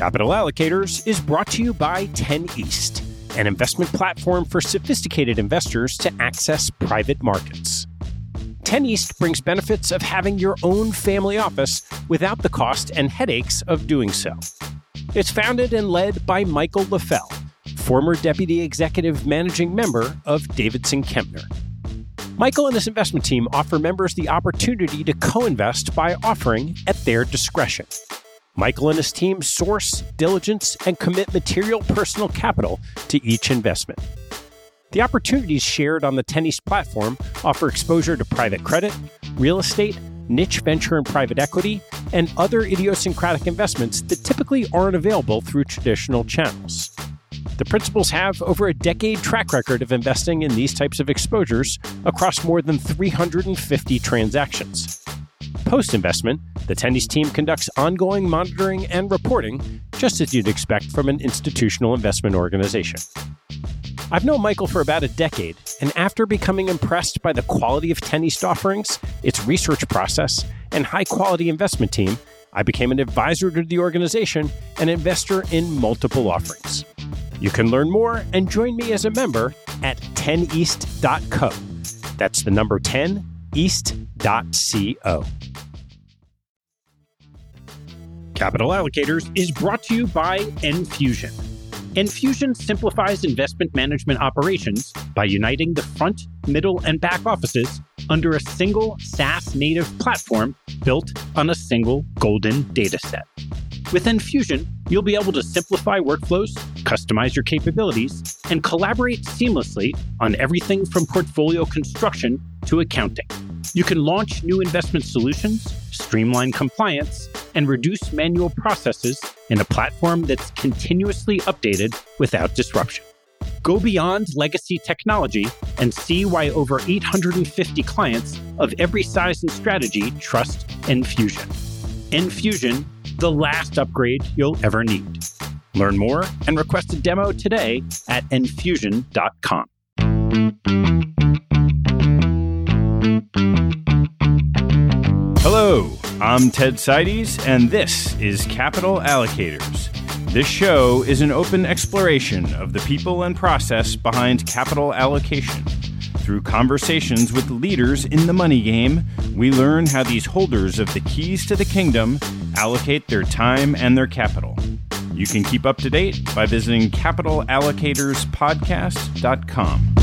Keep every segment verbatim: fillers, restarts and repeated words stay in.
Capital Allocators is brought to you by ten East, an investment platform for sophisticated investors to access private markets. ten East brings benefits of having your own family office without the cost and headaches of doing so. It's founded and led by Michael LaFell, former Deputy Executive Managing Member of Davidson Kempner. Michael and his investment team offer members the opportunity to co-invest by offering at their discretion. Michael and his team source, diligence, and commit material personal capital to each investment. The opportunities shared on the ten East platform offer exposure to private credit, real estate, niche venture and private equity, and other idiosyncratic investments that typically aren't available through traditional channels. The principals have over a decade track record of investing in these types of exposures across more than three hundred fifty transactions. Post-investment, the ten East team conducts ongoing monitoring and reporting, just as you'd expect from an institutional investment organization. I've known Michael for about a decade, and after becoming impressed by the quality of ten East offerings, its research process, and high-quality investment team, I became an advisor to the organization and investor in multiple offerings. You can learn more and join me as a member at ten east dot co. That's the number ten east dot co. Capital Allocators is brought to you by Enfusion. Enfusion simplifies investment management operations by uniting the front, middle, and back offices under a single SaaS-native platform built on a single golden data set. With Enfusion, you'll be able to simplify workflows, customize your capabilities, and collaborate seamlessly on everything from portfolio construction to accounting. You can launch new investment solutions, streamline compliance, and reduce manual processes in a platform that's continuously updated without disruption. Go beyond legacy technology and see why over eight hundred fifty clients of every size and strategy trust Enfusion. Enfusion, the last upgrade you'll ever need. Learn more and request a demo today at enfusion dot com. Hello, I'm Ted Seides, and this is Capital Allocators. This show is an open exploration of the people and process behind capital allocation. Through conversations with leaders in the money game, we learn how these holders of the keys to the kingdom allocate their time and their capital. You can keep up to date by visiting capital allocators podcast dot com.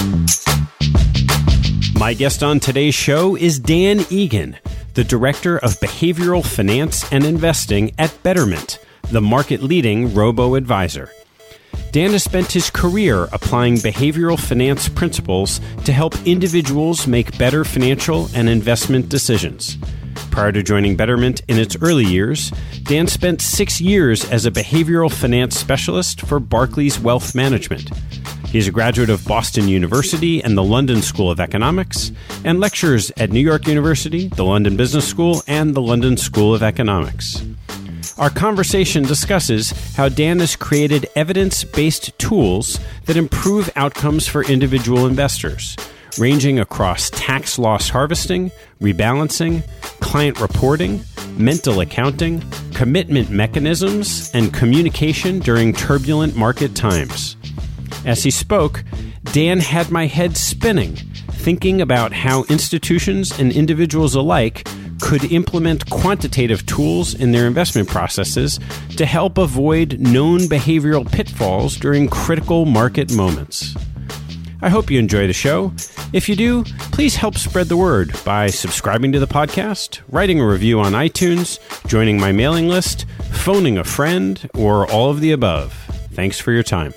My guest on today's show is Dan Egan, the Director of Behavioral Finance and Investing at Betterment, the market-leading robo-advisor. Dan has spent his career applying behavioral finance principles to help individuals make better financial and investment decisions. Prior to joining Betterment in its early years, Dan spent six years as a behavioral finance specialist for Barclays Wealth Management. He's a graduate of Boston University and the London School of Economics, and lectures at New York University, the London Business School, and the London School of Economics. Our conversation discusses how Dan has created evidence-based tools that improve outcomes for individual investors, ranging across tax loss harvesting, rebalancing, client reporting, mental accounting, commitment mechanisms, and communication during turbulent market times. As he spoke, Dan had my head spinning, thinking about how institutions and individuals alike could implement quantitative tools in their investment processes to help avoid known behavioral pitfalls during critical market moments. I hope you enjoy the show. If you do, please help spread the word by subscribing to the podcast, writing a review on iTunes, joining my mailing list, phoning a friend, or all of the above. Thanks for your time.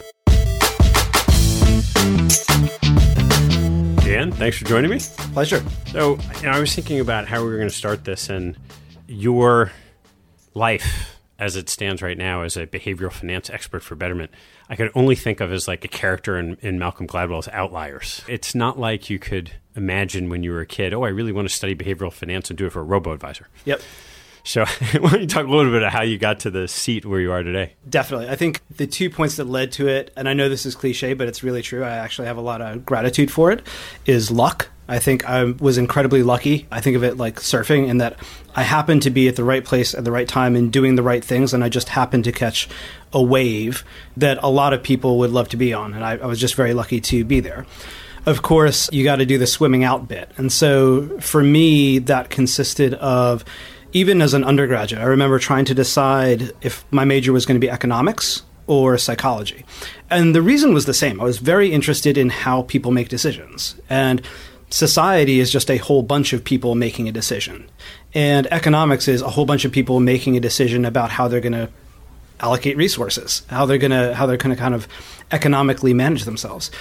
Dan, thanks for joining me. Pleasure. So, you know, I was thinking about how we were going to start this, and your life as it stands right now as a behavioral finance expert for Betterment, I could only think of as like a character in, in Malcolm Gladwell's Outliers. It's not like you could imagine when you were a kid, oh, I really want to study behavioral finance and do it for a robo-advisor. Yep. So why don't you talk a little bit about how you got to the seat where you are today? Definitely. I think the two points that led to it, and I know this is cliche, but it's really true, I actually have a lot of gratitude for it, is luck I think I was incredibly lucky. I think of it like surfing in that I happened to be at the right place at the right time and doing the right things, and I just happened to catch a wave that a lot of people would love to be on, and I, I was just very lucky to be there. Of course, you got to do the swimming out bit. And so for me, that consisted of, even as an undergraduate, I remember trying to decide if my major was going to be economics or psychology. And the reason was the same. I was very interested in how people make decisions. And society is just a whole bunch of people making a decision. And economics is a whole bunch of people making a decision about how they're going to allocate resources, how they're going to how they're going to kind of economically manage themselves.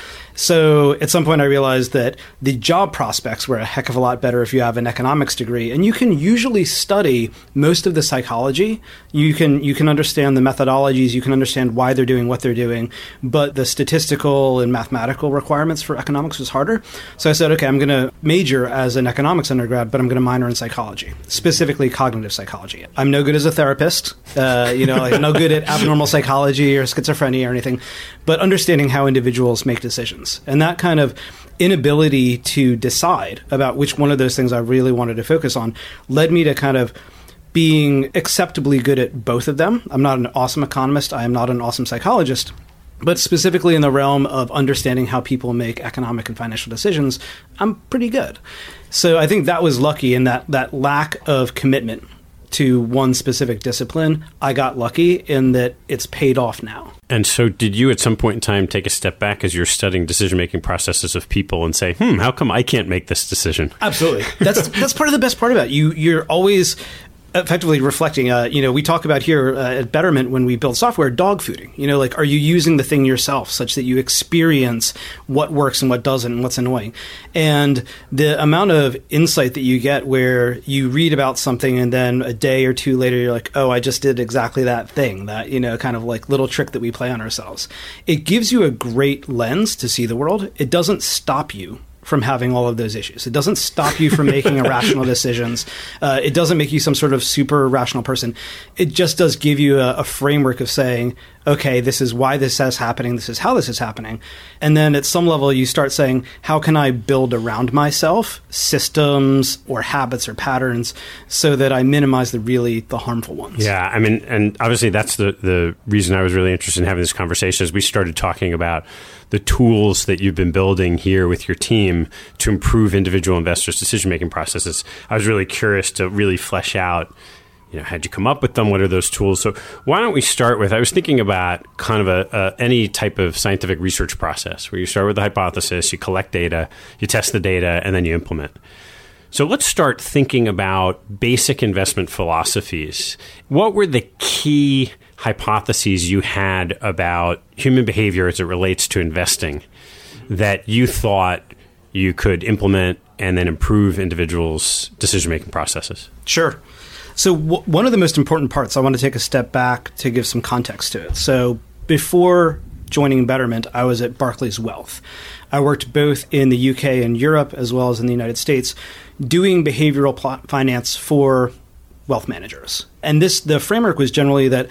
So at some point I realized that the job prospects were a heck of a lot better if you have an economics degree, and you can usually study most of the psychology. You can you can understand the methodologies, you can understand why they're doing what they're doing, but the statistical and mathematical requirements for economics was harder. So I said, okay, I'm going to major as an economics undergrad, but I'm going to minor in psychology, specifically cognitive psychology. I'm no good as a therapist, uh, you know, like no good at abnormal psychology or schizophrenia or anything, but understanding how individuals make decisions. And that kind of inability to decide about which one of those things I really wanted to focus on led me to kind of being acceptably good at both of them. I'm not an awesome economist. I am not an awesome psychologist. But specifically in the realm of understanding how people make economic and financial decisions, I'm pretty good. So I think that was lucky in that that lack of commitment to one specific discipline. I got lucky in that it's paid off now. And so did you at some point in time take a step back as you're studying decision-making processes of people and say, hmm, how come I can't make this decision? Absolutely. That's that's part of the best part about it. You, you're always effectively reflecting, uh, you know, we talk about here uh, at Betterment when we build software, dog fooding. You know, like, are you using the thing yourself such that you experience what works and what doesn't and what's annoying? And the amount of insight that you get where you read about something and then a day or two later, you're like, oh, I just did exactly that thing, that, you know, kind of like little trick that we play on ourselves. It gives you a great lens to see the world. It doesn't stop you from having all of those issues. It doesn't stop you from making irrational decisions. Uh, it doesn't make you some sort of super rational person. It just does give you a, a framework of saying, okay, this is why this is happening. This is how this is happening. And then at some level, you start saying, how can I build around myself systems or habits or patterns so that I minimize the really the harmful ones? Yeah, I mean, and obviously that's the, the reason I was really interested in having this conversation is we started talking about the tools that you've been building here with your team to improve individual investors' decision-making processes. I was really curious to really flesh out, you know, how'd you come up with them? What are those tools? So why don't we start with, I was thinking about kind of a, a any type of scientific research process where you start with the hypothesis, you collect data, you test the data, and then you implement. So let's start thinking about basic investment philosophies. What were the key hypotheses you had about human behavior as it relates to investing that you thought you could implement and then improve individuals' decision-making processes? Sure. So w- one of the most important parts, I want to take a step back to give some context to it. So before joining Betterment, I was at Barclays Wealth. I worked both in the U K and Europe as well as in the United States doing behavioral pl- finance for wealth managers. And this the framework was generally that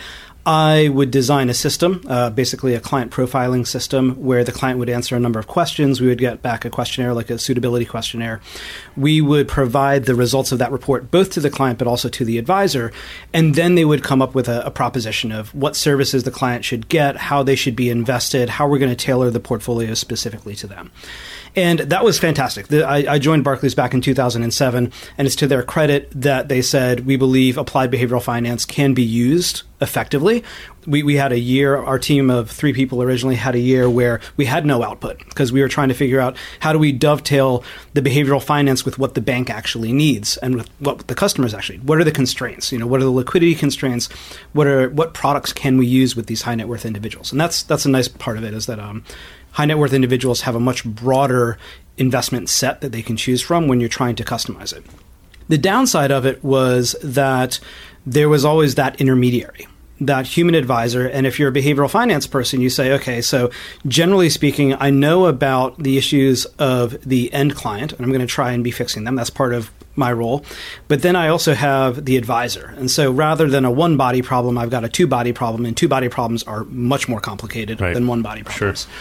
I would design a system, uh, basically a client profiling system, where the client would answer a number of questions. We would get back a questionnaire, like a suitability questionnaire. We would provide the results of that report both to the client but also to the advisor. And then they would come up with a, a proposition of what services the client should get, how they should be invested, how we're going to tailor the portfolio specifically to them. And that was fantastic. The, I, I joined Barclays back in two thousand seven, and it's to their credit that they said, we believe applied behavioral finance can be used effectively. We we had a year, our team of three people originally had a year where we had no output because we were trying to figure out how do we dovetail the behavioral finance with what the bank actually needs and with what the customers actually need. What are the constraints? You know, what are the liquidity constraints? What are what products can we use with these high net worth individuals? And that's that's a nice part of it is that um, high net worth individuals have a much broader investment set that they can choose from when you're trying to customize it. The downside of it was that there was always that intermediary, that human advisor. And if you're a behavioral finance person, you say, okay, so generally speaking, I know about the issues of the end client, and I'm going to try and be fixing them. That's part of my role. But then I also have the advisor. And so rather than a one body problem, I've got a two body problem, and two body problems are much more complicated right. than one body problems. Sure.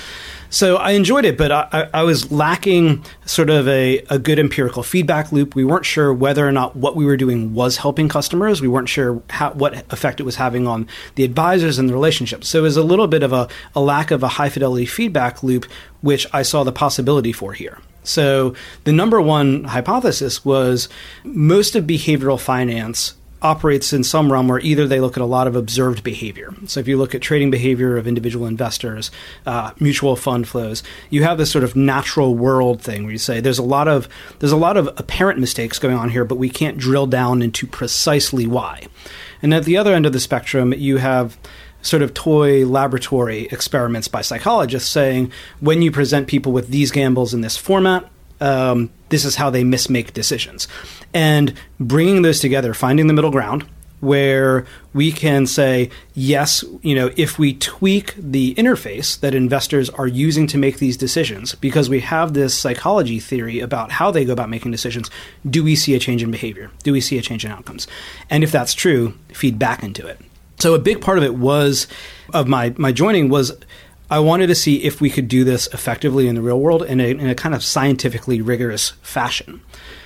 So I enjoyed it, but I, I was lacking sort of a, a good empirical feedback loop. We weren't sure whether or not what we were doing was helping customers. We weren't sure how, what effect it was having on the advisors and the relationships. So it was a little bit of a, a lack of a high-fidelity feedback loop, which I saw the possibility for here. So the number one hypothesis was most of behavioral finance operates in some realm where either they look at a lot of observed behavior. So if you look at trading behavior of individual investors, uh, mutual fund flows, you have this sort of natural world thing where you say there's a lot of there's a lot of apparent mistakes going on here, but we can't drill down into precisely why. And at the other end of the spectrum, you have sort of toy laboratory experiments by psychologists saying when you present people with these gambles in this format, um, this is how they mismake decisions. And bringing those together, finding the middle ground where we can say, yes, you know, if we tweak the interface that investors are using to make these decisions, because we have this psychology theory about how they go about making decisions, do we see a change in behavior? Do we see a change in outcomes? And if that's true, feed back into it. So a big part of it was, of my, my joining was, I wanted to see if we could do this effectively in the real world in a, in a kind of scientifically rigorous fashion.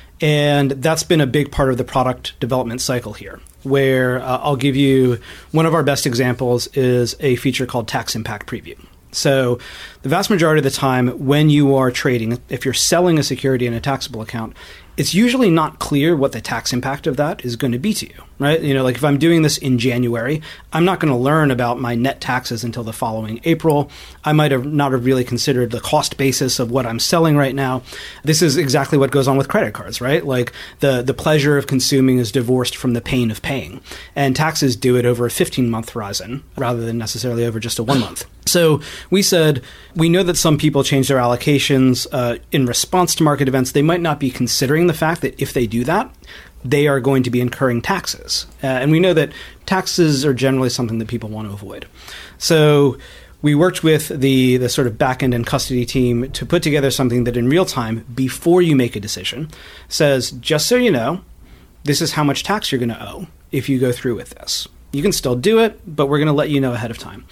And that's been a big part of the product development cycle here, where uh, I'll give you one of our best examples is a feature called Tax Impact Preview. So the vast majority of the time when you are trading, if you're selling a security in a taxable account, it's usually not clear what the tax impact of that is going to be to you, right? You know, like if I'm doing this in January, I'm not going to learn about my net taxes until the following April. I might have not have really considered the cost basis of what I'm selling right now. This is exactly what goes on with credit cards, right? Like the, the pleasure of consuming is divorced from the pain of paying. And taxes do it over a fifteen-month horizon rather than necessarily over just a one month. So we said, we know that some people change their allocations uh, in response to market events. They might not be considering the fact that if they do that, they are going to be incurring taxes. Uh, and we know that taxes are generally something that people want to avoid. So we worked with the, the sort of back-end and custody team to put together something that in real time, before you make a decision, says, just so you know, this is how much tax you're going to owe if you go through with this. You can still do it, but we're going to let you know ahead of time.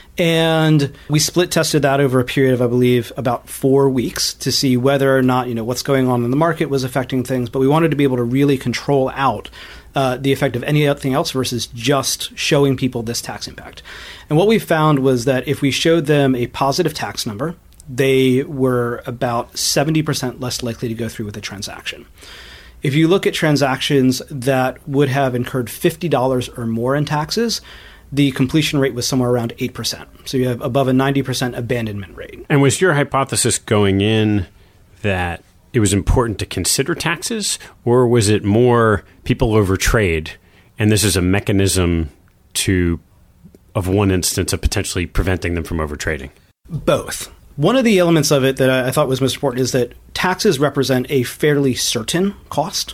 And we split tested that over a period of, I believe, about four weeks to see whether or not, you know, what's going on in the market was affecting things. But we wanted to be able to really control out uh, the effect of anything else versus just showing people this tax impact. And what we found was that if we showed them a positive tax number, they were about seventy percent less likely to go through with a transaction. If you look at transactions that would have incurred fifty dollars or more in taxes, the completion rate was somewhere around eight percent. So you have above a ninety percent abandonment rate. And was your hypothesis going in that it was important to consider taxes, or was it more people overtrade, and this is a mechanism to, of one instance, of potentially preventing them from overtrading? Both. One of the elements of it that I thought was most important is that taxes represent a fairly certain cost.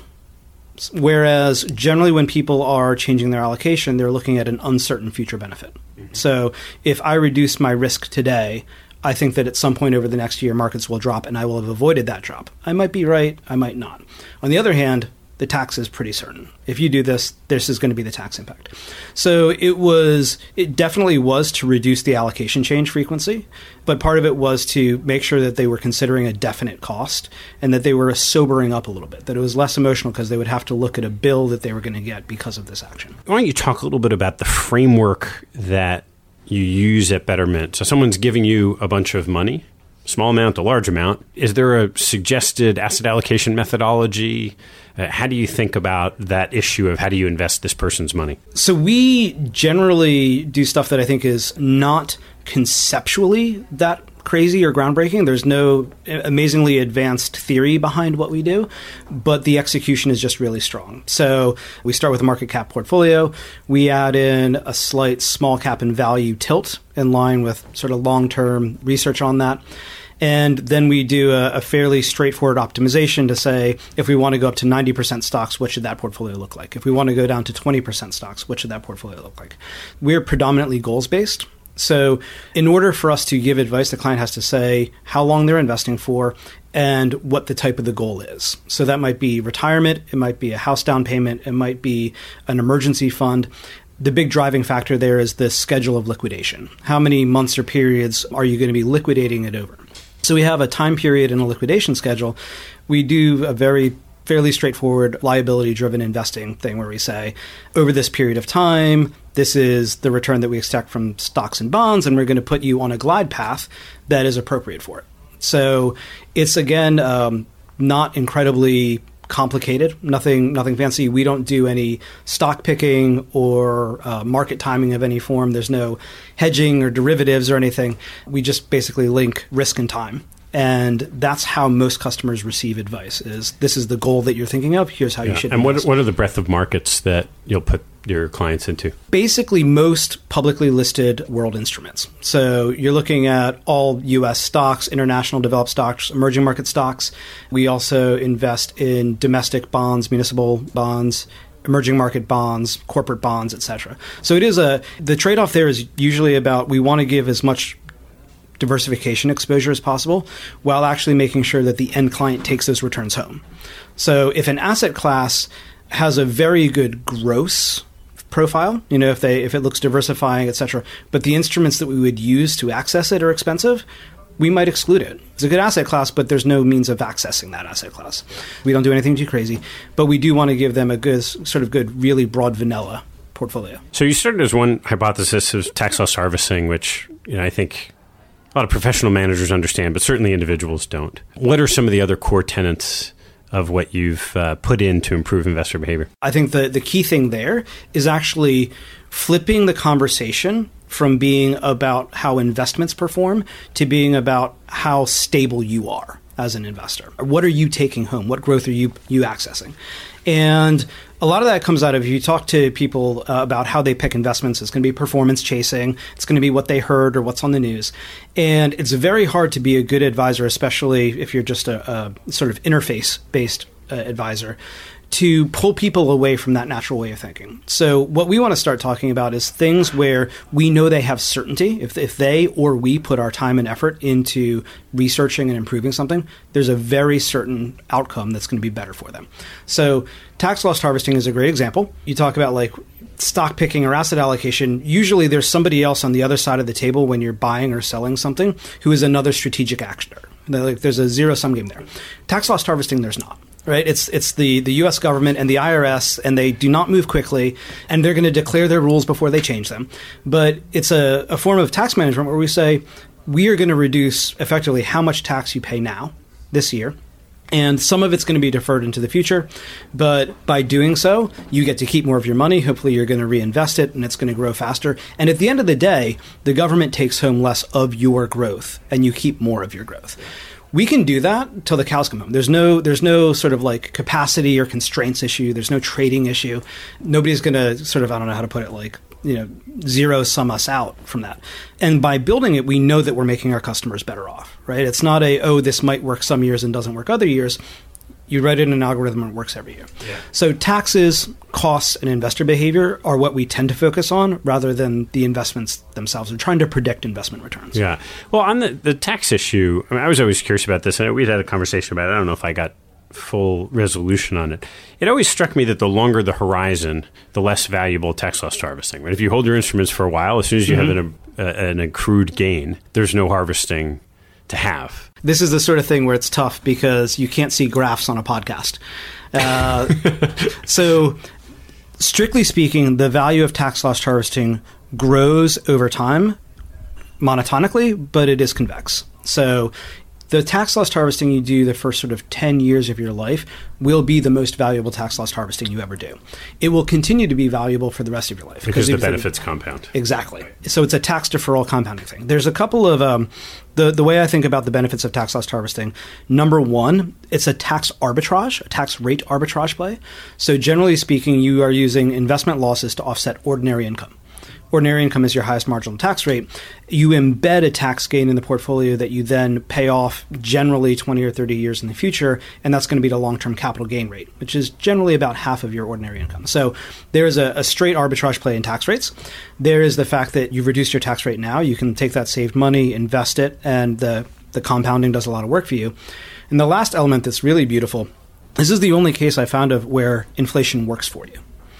Whereas generally when people are changing their allocation, they're looking at an uncertain future benefit. Mm-hmm. So if I reduce my risk today, I think that at some point over the next year, markets will drop and I will have avoided that drop. I might be right, I might not. On the other hand, the tax is pretty certain. If you do this, this is going to be the tax impact. So it was, it definitely was to reduce the allocation change frequency, but part of it was to make sure that they were considering a definite cost and that they were sobering up a little bit, that it was less emotional because they would have to look at a bill that they were going to get because of this action. Why don't you talk a little bit about the framework that you use at Betterment? So someone's giving you a bunch of money, small amount, a large amount. Is there a suggested asset allocation methodology? Uh, how do you think about that issue of how do you invest this person's money? So we generally do stuff that I think is not conceptually that crazy or groundbreaking. There's no amazingly advanced theory behind what we do, but the execution is just really strong. So we start with a market cap portfolio. We add in a slight small cap and value tilt in line with sort of long-term research on that. And then we do a, a fairly straightforward optimization to say, if we want to go up to ninety percent stocks, what should that portfolio look like? If we want to go down to twenty percent stocks, what should that portfolio look like? We're predominantly goals-based. So in order for us to give advice, the client has to say how long they're investing for and what the type of the goal is. So that might be retirement. It might be a house down payment. It might be an emergency fund. the big driving factor there is the schedule of liquidation. How many months or periods are you going to be liquidating it over? So we have a time period and a liquidation schedule. We do a very fairly straightforward liability-driven investing thing where we say, over this period of time, this is the return that we expect from stocks and bonds, and we're going to put you on a glide path that is appropriate for it. So it's, again, um, not incredibly complicated, nothing nothing fancy. We don't do any stock picking or uh, market timing of any form. There's no hedging or derivatives or anything. We just basically link risk and time. And that's how most customers receive advice is this is the goal that you're thinking of. Here's how yeah. you should And invest. what, what are the breadth of markets that you'll put your clients into? Basically, most publicly listed world instruments. So you're looking at all U S stocks, international developed stocks, emerging market stocks. We also invest in domestic bonds, municipal bonds, emerging market bonds, corporate bonds, et cetera. So it is a the trade-off there is usually about we want to give as much diversification exposure as possible while actually making sure that the end client takes those returns home. So if an asset class has a very good gross profile, you know, if they if it looks diversifying, et cetera, but the instruments that we would use to access it are expensive, we might exclude it. It's a good asset class, but there's no means of accessing that asset class. We don't do anything too crazy, but we do want to give them a good, sort of good, really broad vanilla portfolio. So you started as one hypothesis of tax loss harvesting, which, you know, I think a lot of professional managers understand, but certainly individuals don't. What are some of the other core tenets of what you've uh, put in to improve investor behavior? I think the, the key thing there is actually flipping the conversation from being about how investments perform to being about how stable you are as an investor. What are you taking home? What growth are you you accessing? And a lot of that comes out of, if you talk to people uh, about how they pick investments, it's going to be performance chasing. It's going to be what they heard or what's on the news. And it's very hard to be a good advisor, especially if you're just a, a sort of interface-based uh, advisor, to pull people away from that natural way of thinking. So what we want to start talking about is things where we know they have certainty. If, if they or we put our time and effort into researching and improving something, there's a very certain outcome that's going to be better for them. So tax loss harvesting is a great example. You talk about like stock picking or asset allocation. Usually there's somebody else on the other side of the table when you're buying or selling something who is another strategic actor. Like there's a zero-sum game there. Tax loss harvesting, there's not. Right, it's it's the, the U S government and the I R S, and they do not move quickly, and they're going to declare their rules before they change them. But it's a, a form of tax management where we say, we are going to reduce effectively how much tax you pay now, this year, and some of it's going to be deferred into the future. But by doing so, you get to keep more of your money. Hopefully you're going to reinvest it, and it's going to grow faster. And at the end of the day, the government takes home less of your growth, and you keep more of your growth. We can do that till the cows come home. There's no there's no sort of like capacity or constraints issue. There's no trading issue. Nobody's going to sort of, I don't know how to put it, like, you know, zero sum us out from that. And by building it, we know that we're making our customers better off, right? It's not a, oh, this might work some years and doesn't work other years. You write it in an algorithm and it works every year. Yeah. So taxes, costs, and investor behavior are what we tend to focus on rather than the investments themselves. We're trying to predict investment returns. Yeah. Well, on the, the tax issue, I mean, I was always curious about this, and we'd had a conversation about it. I don't know if I got full resolution on it. It always struck me that the longer the horizon, the less valuable tax loss harvesting. Right? If you hold your instruments for a while, as soon as you mm-hmm. have an, a, an accrued gain, there's no harvesting to have. This is the sort of thing where it's tough because you can't see graphs on a podcast. Uh, so strictly speaking, the value of tax loss harvesting grows over time monotonically, but it is convex. So the tax loss harvesting you do the first sort of ten years of your life will be the most valuable tax loss harvesting you ever do. It will continue to be valuable for the rest of your life. Because the benefits compound. Exactly. So it's a tax deferral compounding thing. There's a couple of, um, the, the way I think about the benefits of tax loss harvesting, number one, it's a tax arbitrage, a tax rate arbitrage play. So generally speaking, you are using investment losses to offset ordinary income. Ordinary income is your highest marginal tax rate. You embed a tax gain in the portfolio that you then pay off generally twenty or thirty years in the future, and that's going to be the long-term capital gain rate, which is generally about half of your ordinary income. So there is a, a straight arbitrage play in tax rates. There is the fact that you've reduced your tax rate now. You can take that saved money, invest it, and the, the compounding does a lot of work for you. And the last element that's really beautiful, this is the only case I found of where inflation works for you.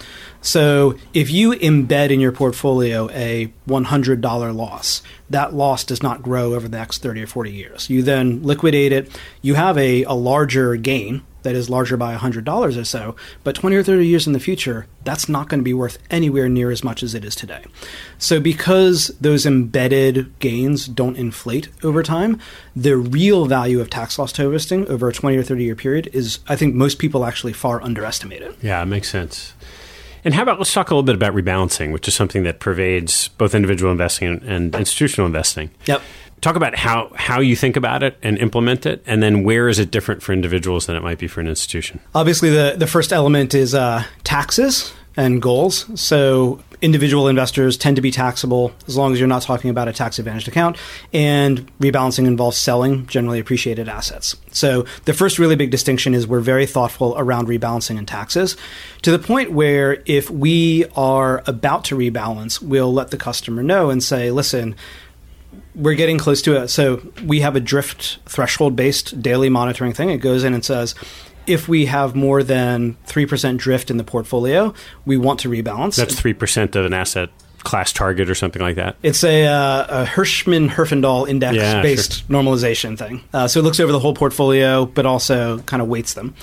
So if you embed in your portfolio a one hundred dollars loss, that loss does not grow over the next thirty or forty years. You then liquidate it. You have a, a larger gain that is larger by one hundred dollars or so, but twenty or thirty years in the future, that's not going to be worth anywhere near as much as it is today. So because those embedded gains don't inflate over time, the real value of tax loss harvesting over a twenty or thirty year period is, I think most people actually far underestimate it. Yeah, it makes sense. And how about, let's talk a little bit about rebalancing, which is something that pervades both individual investing and, and institutional investing. Yep. Talk about how, how you think about it and implement it, and then where is it different for individuals than it might be for an institution? Obviously, the, the first element is uh, taxes and goals. So individual investors tend to be taxable as long as you're not talking about a tax-advantaged account, and rebalancing involves selling generally appreciated assets. So the first really big distinction is we're very thoughtful around rebalancing and taxes, to the point where if we are about to rebalance, we'll let the customer know and say, listen, we're getting close to it. So we have a drift threshold-based daily monitoring thing. It goes in and says, if we have more than three percent drift in the portfolio, we want to rebalance. That's three percent of an asset class target or something like that? It's a, uh, a Hirschman-Herfindahl index-based yeah, sure. normalization thing. Uh, so it looks over the whole portfolio, but also kind of weights them.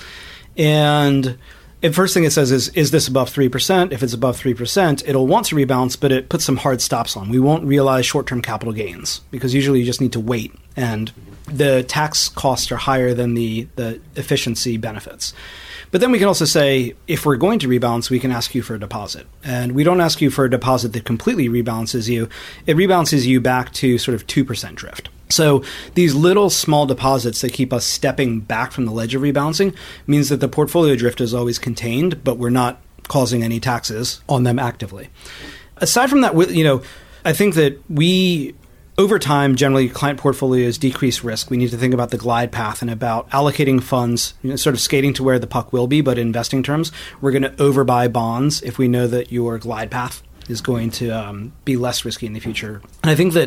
And the first thing it says is, is this above three percent? If it's above three percent, it'll want to rebalance, but it puts some hard stops on. We won't realize short-term capital gains because usually you just need to wait. And the tax costs are higher than the, the efficiency benefits. But then we can also say, if we're going to rebalance, we can ask you for a deposit. And we don't ask you for a deposit that completely rebalances you. It rebalances you back to sort of two percent drift. So these little small deposits that keep us stepping back from the ledge of rebalancing means that the portfolio drift is always contained, but we're not causing any taxes on them actively. Aside from that, you know, I think that we, over time, generally client portfolios decrease risk. We need to think about the glide path and about allocating funds, you know, sort of skating to where the puck will be, but in investing terms, we're going to overbuy bonds if we know that your glide path is going to um, be less risky in the future. And I think that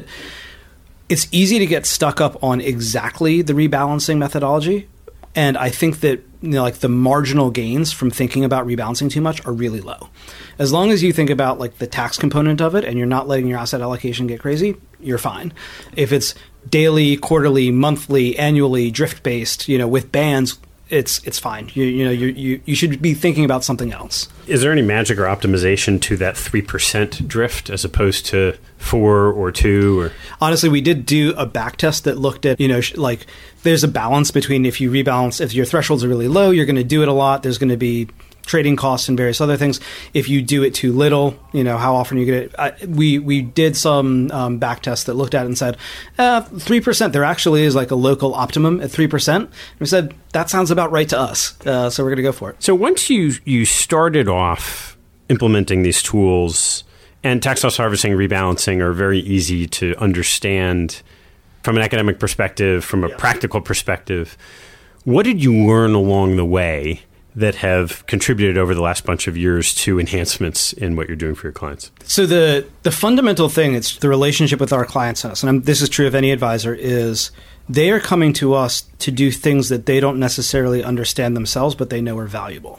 it's easy to get stuck up on exactly the rebalancing methodology. And I think that, you know, like the marginal gains from thinking about rebalancing too much are really low. As long as you think about like the tax component of it and you're not letting your asset allocation get crazy, you're fine. If it's daily, quarterly, monthly, annually, drift-based, you know, with bands, it's it's fine. You you know you you you should be thinking about something else. Is there any magic or optimization to that three percent drift as opposed to four or two? Or honestly, we did do a back test that looked at, you know, sh- like there's a balance between if you rebalance, if your thresholds are really low, you're going to do it a lot. There's going to be trading costs and various other things. If you do it too little, you know, how often you get it. I, we we did some um, back tests that looked at it and said, uh, three percent, there actually is like a local optimum at three percent. And we said, that sounds about right to us. Uh, so we're going to go for it. So once you, you started off implementing these tools, and tax loss harvesting and rebalancing are very easy to understand from an academic perspective, from a yeah. practical perspective, what did you learn along the way that have contributed over the last bunch of years to enhancements in what you're doing for your clients? So the the fundamental thing, it's the relationship with our clients and us, and I'm, this is true of any advisor, is they are coming to us to do things that they don't necessarily understand themselves, but they know are valuable.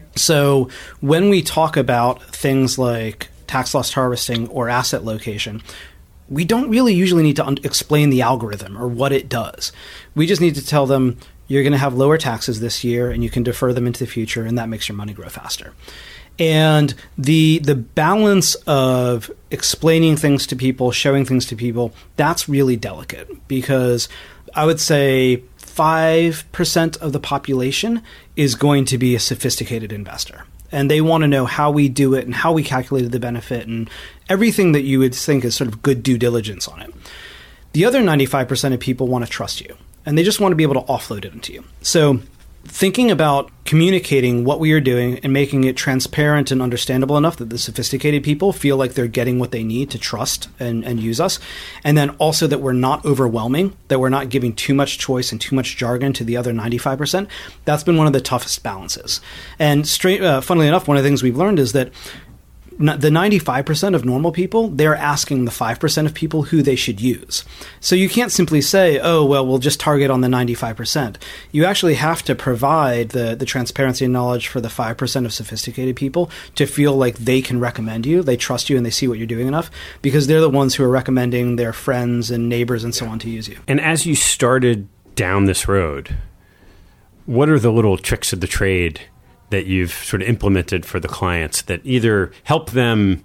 So when we talk about things like tax loss harvesting or asset location, we don't really usually need to un- explain the algorithm or what it does. We just need to tell them, you're going to have lower taxes this year and you can defer them into the future, and that makes your money grow faster. And the the balance of explaining things to people, showing things to people, that's really delicate, because I would say five percent of the population is going to be a sophisticated investor. And they want to know how we do it and how we calculated the benefit and everything that you would think is sort of good due diligence on it. The other ninety-five percent of people want to trust you, and they just want to be able to offload it into you. So thinking about communicating what we are doing and making it transparent and understandable enough that the sophisticated people feel like they're getting what they need to trust and, and use us. And then also that we're not overwhelming, that we're not giving too much choice and too much jargon to the other ninety-five percent. That's been one of the toughest balances. And straight, uh, funnily enough, one of the things we've learned is that the ninety-five percent of normal people, they're asking the five percent of people who they should use. So you can't simply say, oh, well, we'll just target on the ninety-five percent. You actually have to provide the, the transparency and knowledge for the five percent of sophisticated people to feel like they can recommend you, they trust you, and they see what you're doing enough, because they're the ones who are recommending their friends and neighbors and so on to use you. And as you started down this road, what are the little tricks of the trade that you've sort of implemented for the clients that either help them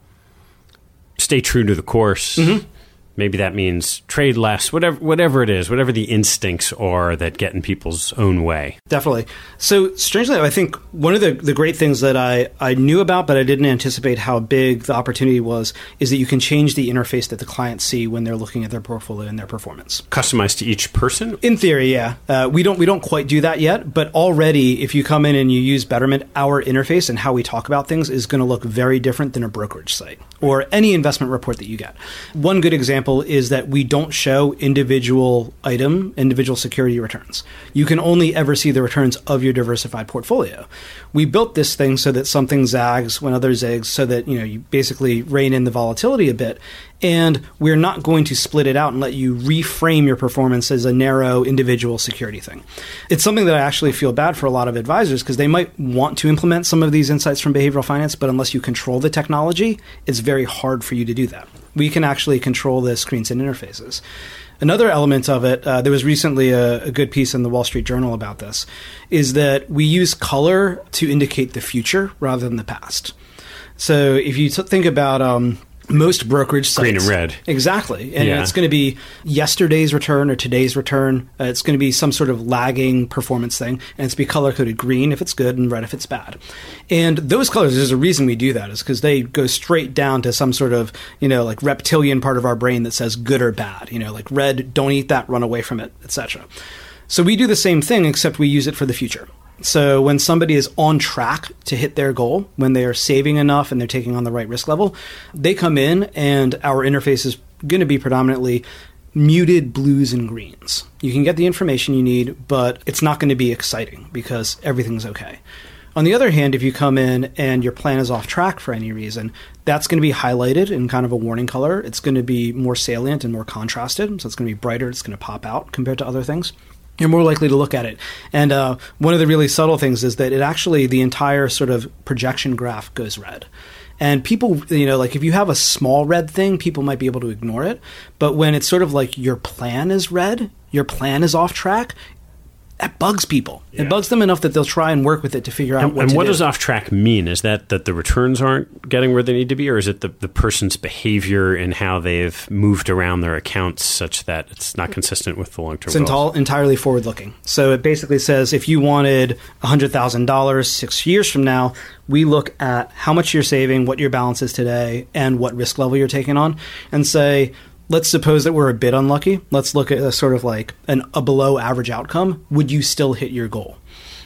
stay true to the course? Mm-hmm. Maybe that means trade less, whatever whatever it is, whatever the instincts are that get in people's own way. Definitely. So strangely, I think one of the, the great things that I, I knew about, but I didn't anticipate how big the opportunity was, is that you can change the interface that the clients see when they're looking at their portfolio and their performance. Customized to each person? In theory, yeah. Uh, we don't we don't quite do that yet, but already if you come in and you use Betterment, our interface and how we talk about things is going to look very different than a brokerage site or any investment report that you get. One good example is that we don't show individual item, individual security returns. You can only ever see the returns of your diversified portfolio. We built this thing so that something zags when others zags, so that you know you basically rein in the volatility a bit. And we're not going to split it out and let you reframe your performance as a narrow individual security thing. It's something that I actually feel bad for a lot of advisors because they might want to implement some of these insights from behavioral finance, but unless you control the technology, it's very hard for you to do that. We can actually control the screens and interfaces. Another element of it, uh, there was recently a, a good piece in the Wall Street Journal about this, is that we use color to indicate the future rather than the past. So if you t- think about um, most brokerage sites. Green and red. Exactly. And yeah. it's going to be yesterday's return or today's return. Uh, it's going to be some sort of lagging performance thing. And it's be color-coded green if it's good and red if it's bad. And those colors, there's a reason we do that, is because they go straight down to some sort of, you know, like reptilian part of our brain that says good or bad. You know, like red, don't eat that, run away from it, et cetera. So we do the same thing, except we use it for the future. So when somebody is on track to hit their goal, when they are saving enough and they're taking on the right risk level, they come in and our interface is going to be predominantly muted blues and greens. You can get the information you need, but it's not going to be exciting because everything's okay. On the other hand, if you come in and your plan is off track for any reason, that's going to be highlighted in kind of a warning color. It's going to be more salient and more contrasted. So it's going to be brighter. It's going to pop out compared to other things. You're more likely to look at it. And uh, one of the really subtle things is that it actually, the entire sort of projection graph goes red. And people, you know, like if you have a small red thing, people might be able to ignore it. But when it's sort of like your plan is red, your plan is off track, that bugs people. Yeah. It bugs them enough that they'll try and work with it to figure out and, what and to what do. does off track mean? Is that that the returns aren't getting where they need to be, or is it the, the person's behavior and how they've moved around their accounts such that it's not consistent with the long-term it's goals? It's entirely forward-looking. So it basically says if you wanted one hundred thousand dollars six years from now, we look at how much you're saving, what your balance is today, and what risk level you're taking on, and say, let's suppose that we're a bit unlucky. Let's look at a sort of like an, a below average outcome. Would you still hit your goal?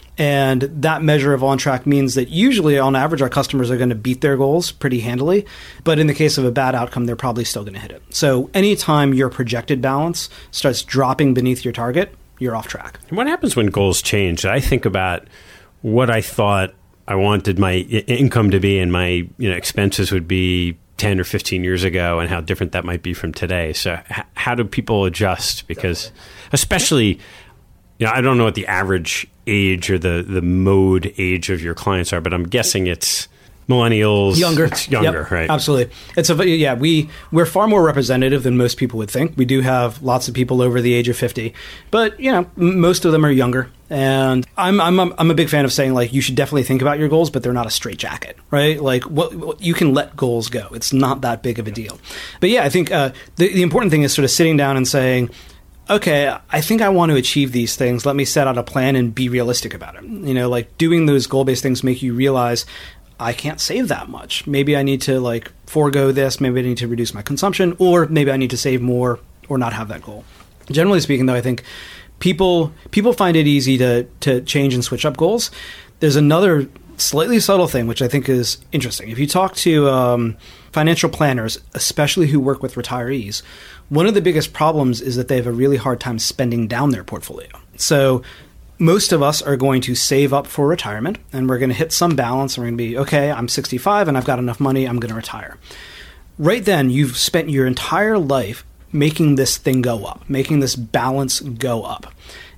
And that measure of on track means that usually on average, our customers are going to beat their goals pretty handily. But in the case of a bad outcome, they're probably still going to hit it. So anytime your projected balance starts dropping beneath your target, you're off track. And what happens when goals change? I think about what I thought I wanted my income to be and my you know expenses would be ten or fifteen years ago and how different that might be from today. So h- how do people adjust? Because especially, you know, I don't know what the average age or the, the mode age of your clients are, but I'm guessing it's millennials. Younger. It's younger, yep, right? Absolutely. It's a, yeah, we, we're far more representative than most people would think. We do have lots of people over the age of fifty, but, you know, m- most of them are younger. And I'm I'm I'm a big fan of saying, like, you should definitely think about your goals, but they're not a straitjacket, right? Like, what, what you can let goals go. It's not that big of a deal. But yeah, I think uh, the the important thing is sort of sitting down and saying, okay, I think I want to achieve these things. Let me set out a plan and be realistic about it. You know, like doing those goal-based things make you realize I can't save that much. Maybe I need to like forego this. Maybe I need to reduce my consumption, or maybe I need to save more or not have that goal. Generally speaking, though, I think People people find it easy to to change and switch up goals. There's another slightly subtle thing, which I think is interesting. If you talk to um, financial planners, especially who work with retirees, one of the biggest problems is that they have a really hard time spending down their portfolio. So most of us are going to save up for retirement, and we're going to hit some balance, and we're going to be, okay, I'm sixty-five and I've got enough money, I'm going to retire. Right then, you've spent your entire life making this thing go up, making this balance go up.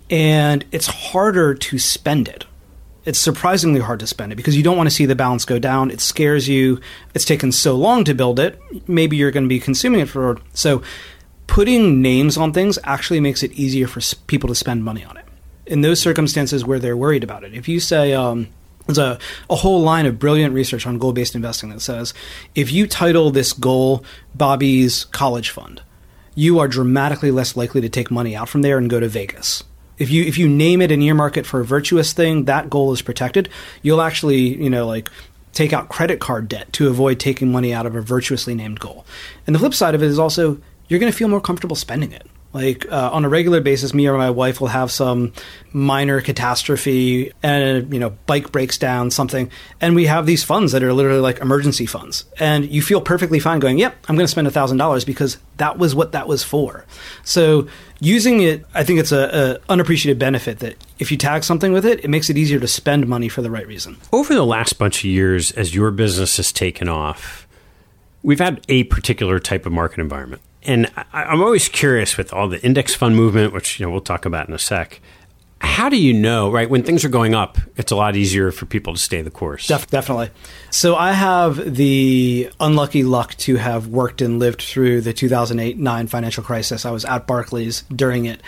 And it's harder to spend it. It's surprisingly hard to spend it because you don't want to see the balance go down. It scares you. It's taken so long to build it. Maybe you're going to be consuming it for... So putting names on things actually makes it easier for people to spend money on it. In those circumstances where they're worried about it. If you say... Um, there's a, a whole line of brilliant research on goal-based investing that says, if you title this goal Bobby's College Fund, you are dramatically less likely to take money out from there and go to Vegas. If you if you name it and earmark it for a virtuous thing, that goal is protected. You'll actually, you know, like take out credit card debt to avoid taking money out of a virtuously named goal. And the flip side of it is also you're going to feel more comfortable spending it. Like uh, on a regular basis, me or my wife will have some minor catastrophe and, you know, bike breaks down, something. And we have these funds that are literally like emergency funds. And you feel perfectly fine going, yep, I'm going to spend one thousand dollars because that was what that was for. So using it, I think it's a, a unappreciated benefit that if you tag something with it, it makes it easier to spend money for the right reason. Over the last bunch of years, as your business has taken off, we've had a particular type of market environment. And I, I'm always curious with all the index fund movement, which you know we'll talk about in a sec. How do you know, right, when things are going up, it's a lot easier for people to stay the course? Def- definitely. So I have the unlucky luck to have worked and lived through the two thousand eight nine financial crisis. I was at Barclays during it.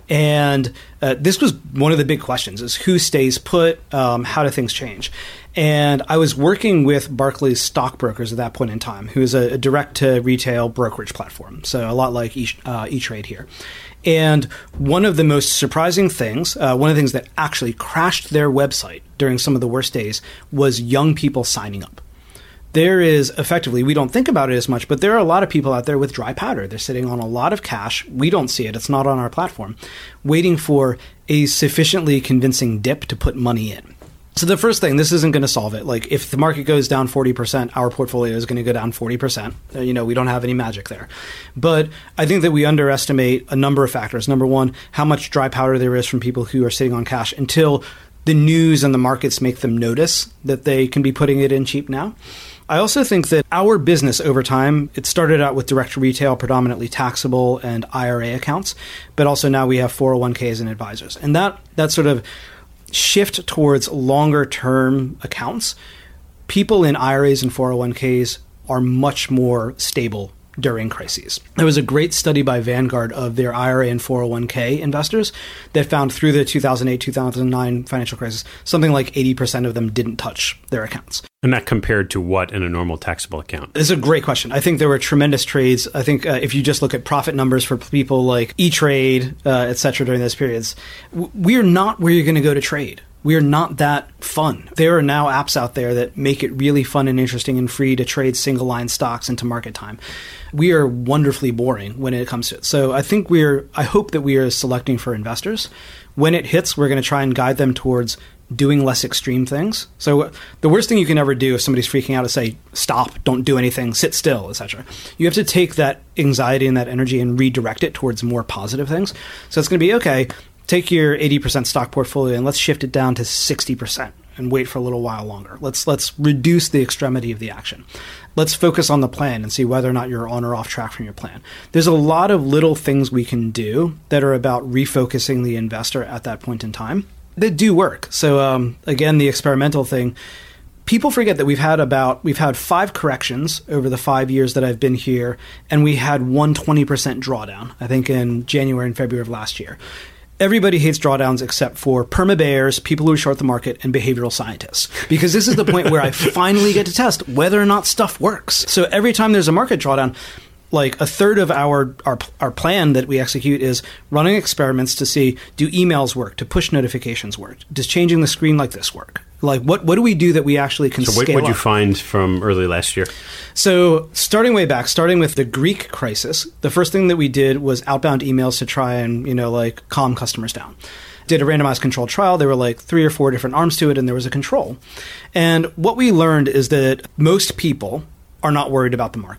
And uh, this was one of the big questions, is who stays put, um, how do things change? And I was working with Barclays stockbrokers at that point in time, who is a, a direct-to-retail brokerage platform, so a lot like e- uh, E-Trade here. And one of the most surprising things, uh, one of the things that actually crashed their website during some of the worst days was young people signing up. There is effectively, we don't think about it as much, but there are a lot of people out there with dry powder. They're sitting on a lot of cash. We don't see it. It's not on our platform, waiting for a sufficiently convincing dip to put money in. So the first thing, this isn't going to solve it. Like if the market goes down forty percent, our portfolio is going to go down forty percent. You know, we don't have any magic there. But I think that we underestimate a number of factors. Number one, how much dry powder there is from people who are sitting on cash until the news and the markets make them notice that they can be putting it in cheap now. I also think that our business over time, it started out with direct retail, predominantly taxable and I R A accounts, but also now we have four oh one k's and advisors. And that that sort of shift towards longer term accounts, people in I R As and four oh one k's are much more stable during crises. There was a great study by Vanguard of their I R A and four oh one k investors that found through the two thousand eight, two thousand nine financial crisis, something like eighty percent of them didn't touch their accounts. And that compared to what in a normal taxable account? It's a great question. I think there were tremendous trades. I think uh, if you just look at profit numbers for people like E-Trade, uh, et cetera, during those periods, w- we're not where you're going to go to trade. We are not that fun. There are now apps out there that make it really fun and interesting and free to trade single line stocks into market time. We are wonderfully boring when it comes to it. So I think we're, I hope that we are selecting for investors. When it hits, we're going to try and guide them towards doing less extreme things. So the worst thing you can ever do if somebody's freaking out is say, stop, don't do anything, sit still, et cetera. You have to take that anxiety and that energy and redirect it towards more positive things. So it's going to be, okay, take your eighty percent stock portfolio and let's shift it down to sixty percent and wait for a little while longer. Let's let's reduce the extremity of the action. Let's focus on the plan and see whether or not you're on or off track from your plan. There's a lot of little things we can do that are about refocusing the investor at that point in time that do work. So um, again, the experimental thing, people forget that we've had about, we've had five corrections over the five years that I've been here, and we had one twenty percent drawdown, I think in January and February of last year. Everybody hates drawdowns except for perma bears, people who short the market, and behavioral scientists. Because this is the point where I finally get to test whether or not stuff works. So every time there's a market drawdown, like a third of our, our our plan that we execute is running experiments to see, do emails work? Do push notifications work? Does changing the screen like this work? Like, what, what do we do that we actually can so scale up? So what did you find from early last year? So starting way back, starting with the Greek crisis, the first thing that we did was outbound emails to try and, you know, like calm customers down. Did a randomized controlled trial. There were like three or four different arms to it, and there was a control. And what we learned is that most people are not worried about the market.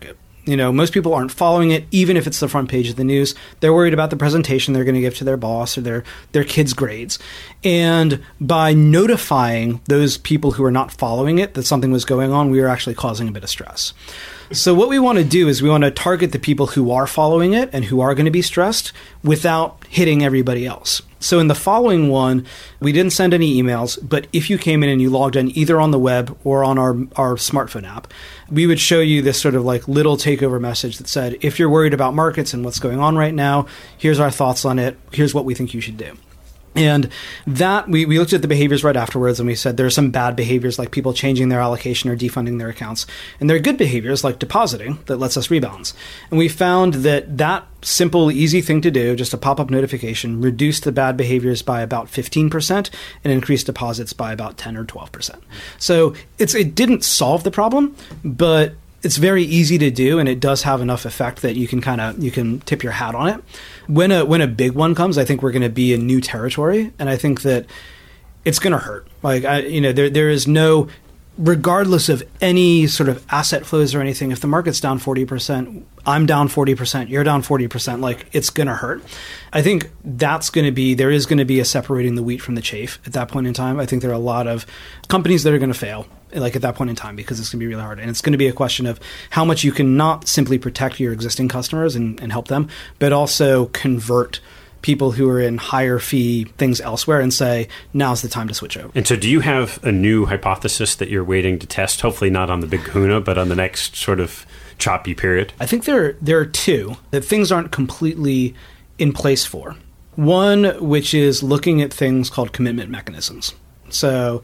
You know, most people aren't following it, even if it's the front page of the news. They're worried about the presentation they're going to give to their boss or their, their kids' grades. And by notifying those people who are not following it that something was going on, we were actually causing a bit of stress. So what we want to do is we want to target the people who are following it and who are going to be stressed without hitting everybody else. So in the following one, we didn't send any emails, but if you came in and you logged in either on the web or on our, our smartphone app, we would show you this sort of like little takeover message that said, if you're worried about markets and what's going on right now, here's our thoughts on it. Here's what we think you should do. And that, we, we looked at the behaviors right afterwards, and we said there are some bad behaviors like people changing their allocation or defunding their accounts. And there are good behaviors like depositing that lets us rebalance. And we found that that simple, easy thing to do, just a pop-up notification, reduced the bad behaviors by about fifteen percent and increased deposits by about ten or twelve percent. So it's it didn't solve the problem, but it's very easy to do, and it does have enough effect that you can kind of you can tip your hat on it. When a when a big one comes, I think we're going to be in new territory, and I think that it's going to hurt. Like I, you know, there there is no, regardless of any sort of asset flows or anything, if the market's down forty percent, I'm down forty percent, you're down forty percent, like it's going to hurt. I think that's going to be, there is going to be a separating the wheat from the chaff at that point in time. I think there are a lot of companies that are going to fail like at that point in time because it's going to be really hard. And it's going to be a question of how much you can not simply protect your existing customers and, and help them, but also convert people who are in higher fee things elsewhere and say, now's the time to switch over. And so do you have a new hypothesis that you're waiting to test, hopefully not on the big kahuna, but on the next sort of choppy period? I think there, there are two that things aren't completely in place for. One, which is looking at things called commitment mechanisms. So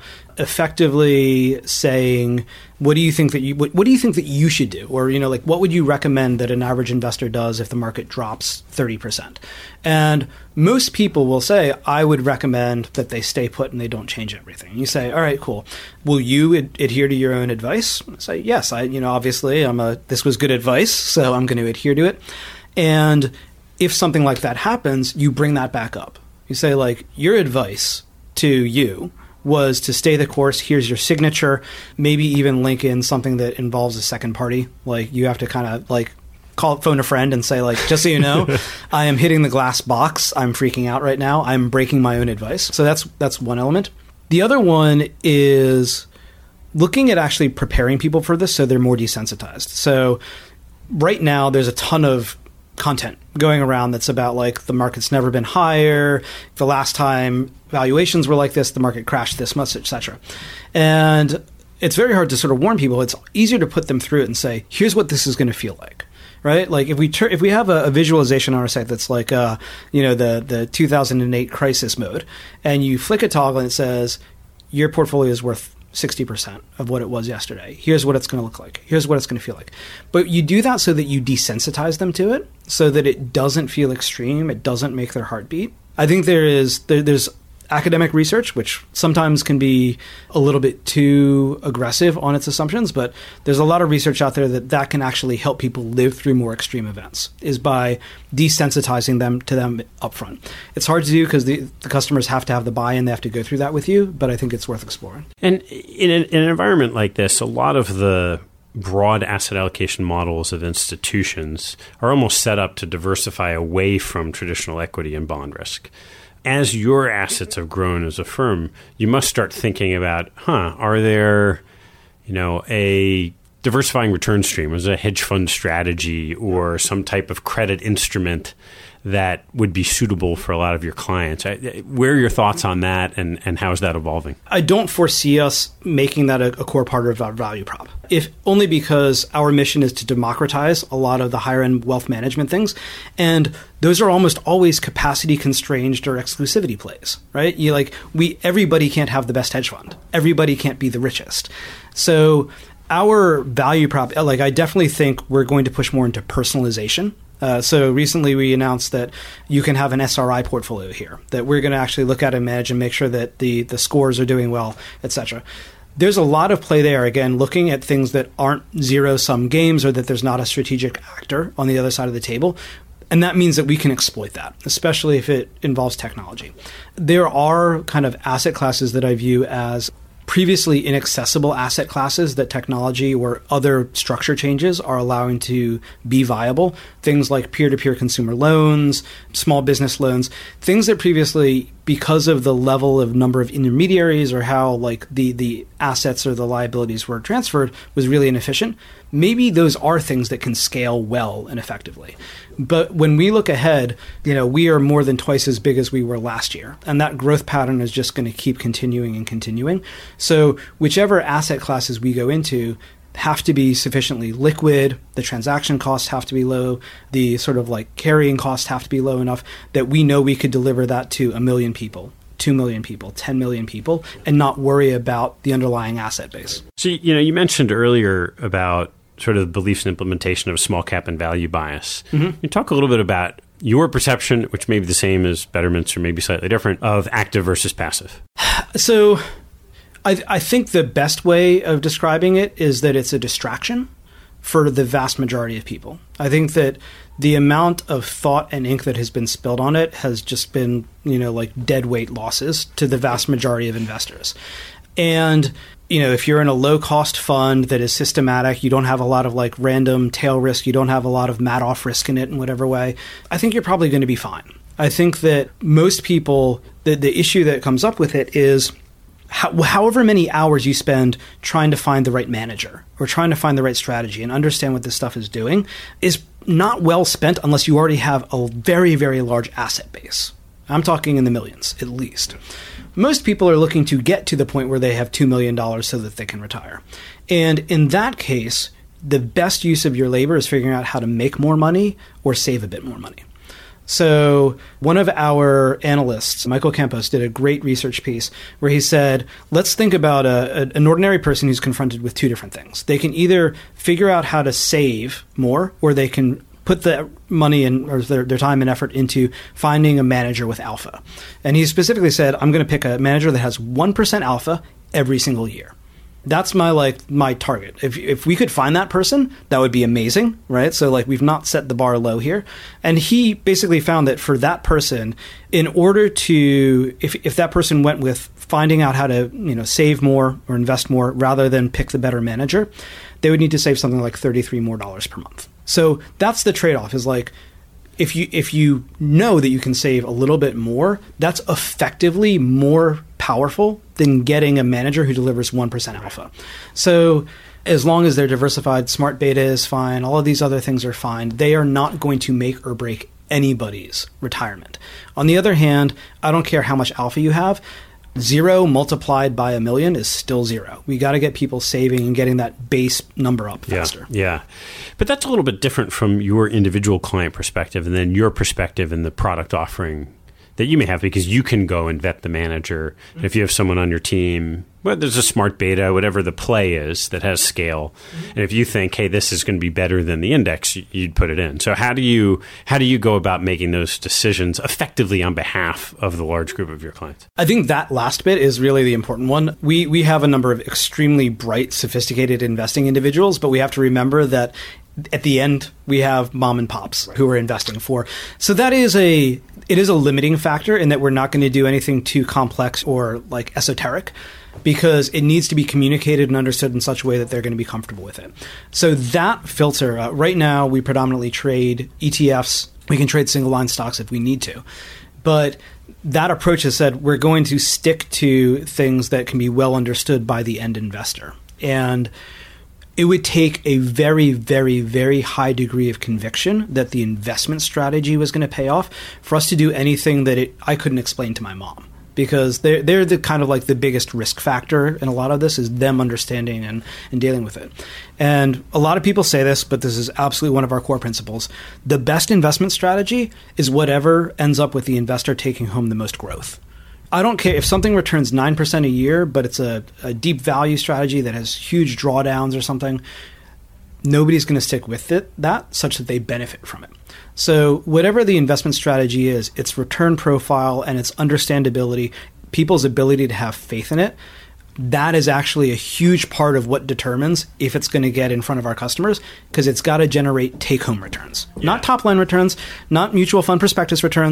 effectively saying, what do you think that you what, what do you think that you should do? Or, you know, like what would you recommend that an average investor does if the market drops thirty percent? And most people will say, I would recommend that they stay put and they don't change everything. You say, all right, cool. Will you ad- adhere to your own advice? I say, yes, I, you know, obviously I'm a, this was good advice, so I'm going to adhere to it. And if something like that happens, you bring that back up. You say, like, your advice to you was to stay the course. Here's your signature. Maybe even link in something that involves a second party. Like you have to kind of like call, phone a friend and say, like, just so you know, I am hitting the glass box. I'm freaking out right now. I'm breaking my own advice. So that's that's one element. The other one is looking at actually preparing people for this so they're more desensitized. So right now there's a ton of content going around that's about like the market's never been higher. The last time valuations were like this, the market crashed this much, et cetera. And it's very hard to sort of warn people. It's easier to put them through it and say, here's what this is going to feel like. Right? Like if we tur- if we have a, a visualization on our site that's like uh you know the the two thousand eight crisis mode, and you flick a toggle and it says your portfolio is worth sixty percent of what it was yesterday. Here's what it's going to look like. Here's what it's going to feel like. But you do that so that you desensitize them to it, so that it doesn't feel extreme. It doesn't make their heart beat. I think there is there, there's academic research, which sometimes can be a little bit too aggressive on its assumptions, but there's a lot of research out there that that can actually help people live through more extreme events, is by desensitizing them to them upfront. It's hard to do because the, the customers have to have the buy-in, they have to go through that with you, but I think it's worth exploring. And in an, in an environment like this, a lot of the broad asset allocation models of institutions are almost set up to diversify away from traditional equity and bond risk. As your assets have grown as a firm, you must start thinking about, huh, are there, you know, a diversifying return stream, is a hedge fund strategy or some type of credit instrument that would be suitable for a lot of your clients? Where are your thoughts on that, and, and how is that evolving? I don't foresee us making that a, a core part of our value prop, if only because our mission is to democratize a lot of the higher end wealth management things. And those are almost always capacity constrained or exclusivity plays, right? You like we everybody can't have the best hedge fund. Everybody can't be the richest. So our value prop, like I definitely think we're going to push more into personalization. Uh, so recently we announced that you can have an S R I portfolio here, that we're going to actually look at and manage and make sure that the, the scores are doing well, et cetera. There's a lot of play there, again, looking at things that aren't zero-sum games or that there's not a strategic actor on the other side of the table. And that means that we can exploit that, especially if it involves technology. There are kind of asset classes that I view as previously inaccessible asset classes that technology or other structure changes are allowing to be viable. Things like peer-to-peer consumer loans, small business loans, things that previously, because of the level of number of intermediaries or how like the, the assets or the liabilities were transferred, was really inefficient. Maybe those are things that can scale well and effectively. But when we look ahead, you know, we are more than twice as big as we were last year. And that growth pattern is just going to keep continuing and continuing. So whichever asset classes we go into have to be sufficiently liquid, the transaction costs have to be low, the sort of like carrying costs have to be low enough that we know we could deliver that to a million people, two million people, ten million people, and not worry about the underlying asset base. So, you know, you mentioned earlier about sort of the beliefs and implementation of small cap and value bias. Mm-hmm. You talk a little bit about your perception, which may be the same as Betterment's or maybe slightly different, of active versus passive. So I, I think the best way of describing it is that it's a distraction for the vast majority of people. I think that the amount of thought and ink that has been spilled on it has just been, you know, like dead weight losses to the vast majority of investors. And you know, if you're in a low-cost fund that is systematic, you don't have a lot of like random tail risk, you don't have a lot of Madoff risk in it in whatever way, I think you're probably going to be fine. I think that most people, the, the issue that comes up with it is how, however many hours you spend trying to find the right manager or trying to find the right strategy and understand what this stuff is doing is not well spent unless you already have a very, very large asset base. I'm talking in the millions, at least. Most people are looking to get to the point where they have two million dollars so that they can retire. And in that case, the best use of your labor is figuring out how to make more money or save a bit more money. So one of our analysts, Michael Campos, did a great research piece where he said, let's think about a, a, an ordinary person who's confronted with two different things. They can either figure out how to save more, or they can put the money and or their, their time and effort into finding a manager with alpha. And he specifically said, I'm going to pick a manager that has one percent alpha every single year. That's my like my target. If if we could find that person, that would be amazing, right? So like we've not set the bar low here. And he basically found that for that person, in order to if if that person went with finding out how to, you know, save more or invest more rather than pick the better manager, they would need to save something like thirty-three more dollars per month. So that's the trade-off, is like if you if you know that you can save a little bit more, that's effectively more powerful than getting a manager who delivers one percent alpha. So as long as they're diversified, smart beta is fine, all of these other things are fine. They are not going to make or break anybody's retirement. On the other hand, I don't care how much alpha you have. Zero multiplied by a million is still zero. We got to get people saving and getting that base number up faster. Yeah, yeah. But that's a little bit different from your individual client perspective and then your perspective in the product offering that you may have, because you can go and vet the manager. Mm-hmm. If you have someone on your team, well, there's a smart beta, whatever the play is that has scale. Mm-hmm. And if you think, hey, this is going to be better than the index, you'd put it in. So how do you how do you go about making those decisions effectively on behalf of the large group of your clients? I think that last bit is really the important one. We we have a number of extremely bright, sophisticated investing individuals, but we have to remember that at the end, we have mom and pops who we're investing for. So that is a it is a limiting factor in that we're not going to do anything too complex or like esoteric, because it needs to be communicated and understood in such a way that they're going to be comfortable with it. So that filter, uh, right now, we predominantly trade E T Fs. We can trade single line stocks if we need to. But that approach has said we're going to stick to things that can be well understood by the end investor. And it would take a very, very, very high degree of conviction that the investment strategy was going to pay off for us to do anything that it, I couldn't explain to my mom. Because they're, they're the kind of like the biggest risk factor in a lot of this is them understanding and, and dealing with it. And a lot of people say this, but this is absolutely one of our core principles. The best investment strategy is whatever ends up with the investor taking home the most growth. I don't care if something returns nine percent a year, but it's a, a deep value strategy that has huge drawdowns or something. Nobody's going to stick with it that such that they benefit from it. So whatever the investment strategy is, its return profile and its understandability, people's ability to have faith in it, that is actually a huge part of what determines if it's going to get in front of our customers, because it's got to generate take-home returns. Yeah. Not top-line returns, not mutual fund prospectus returns,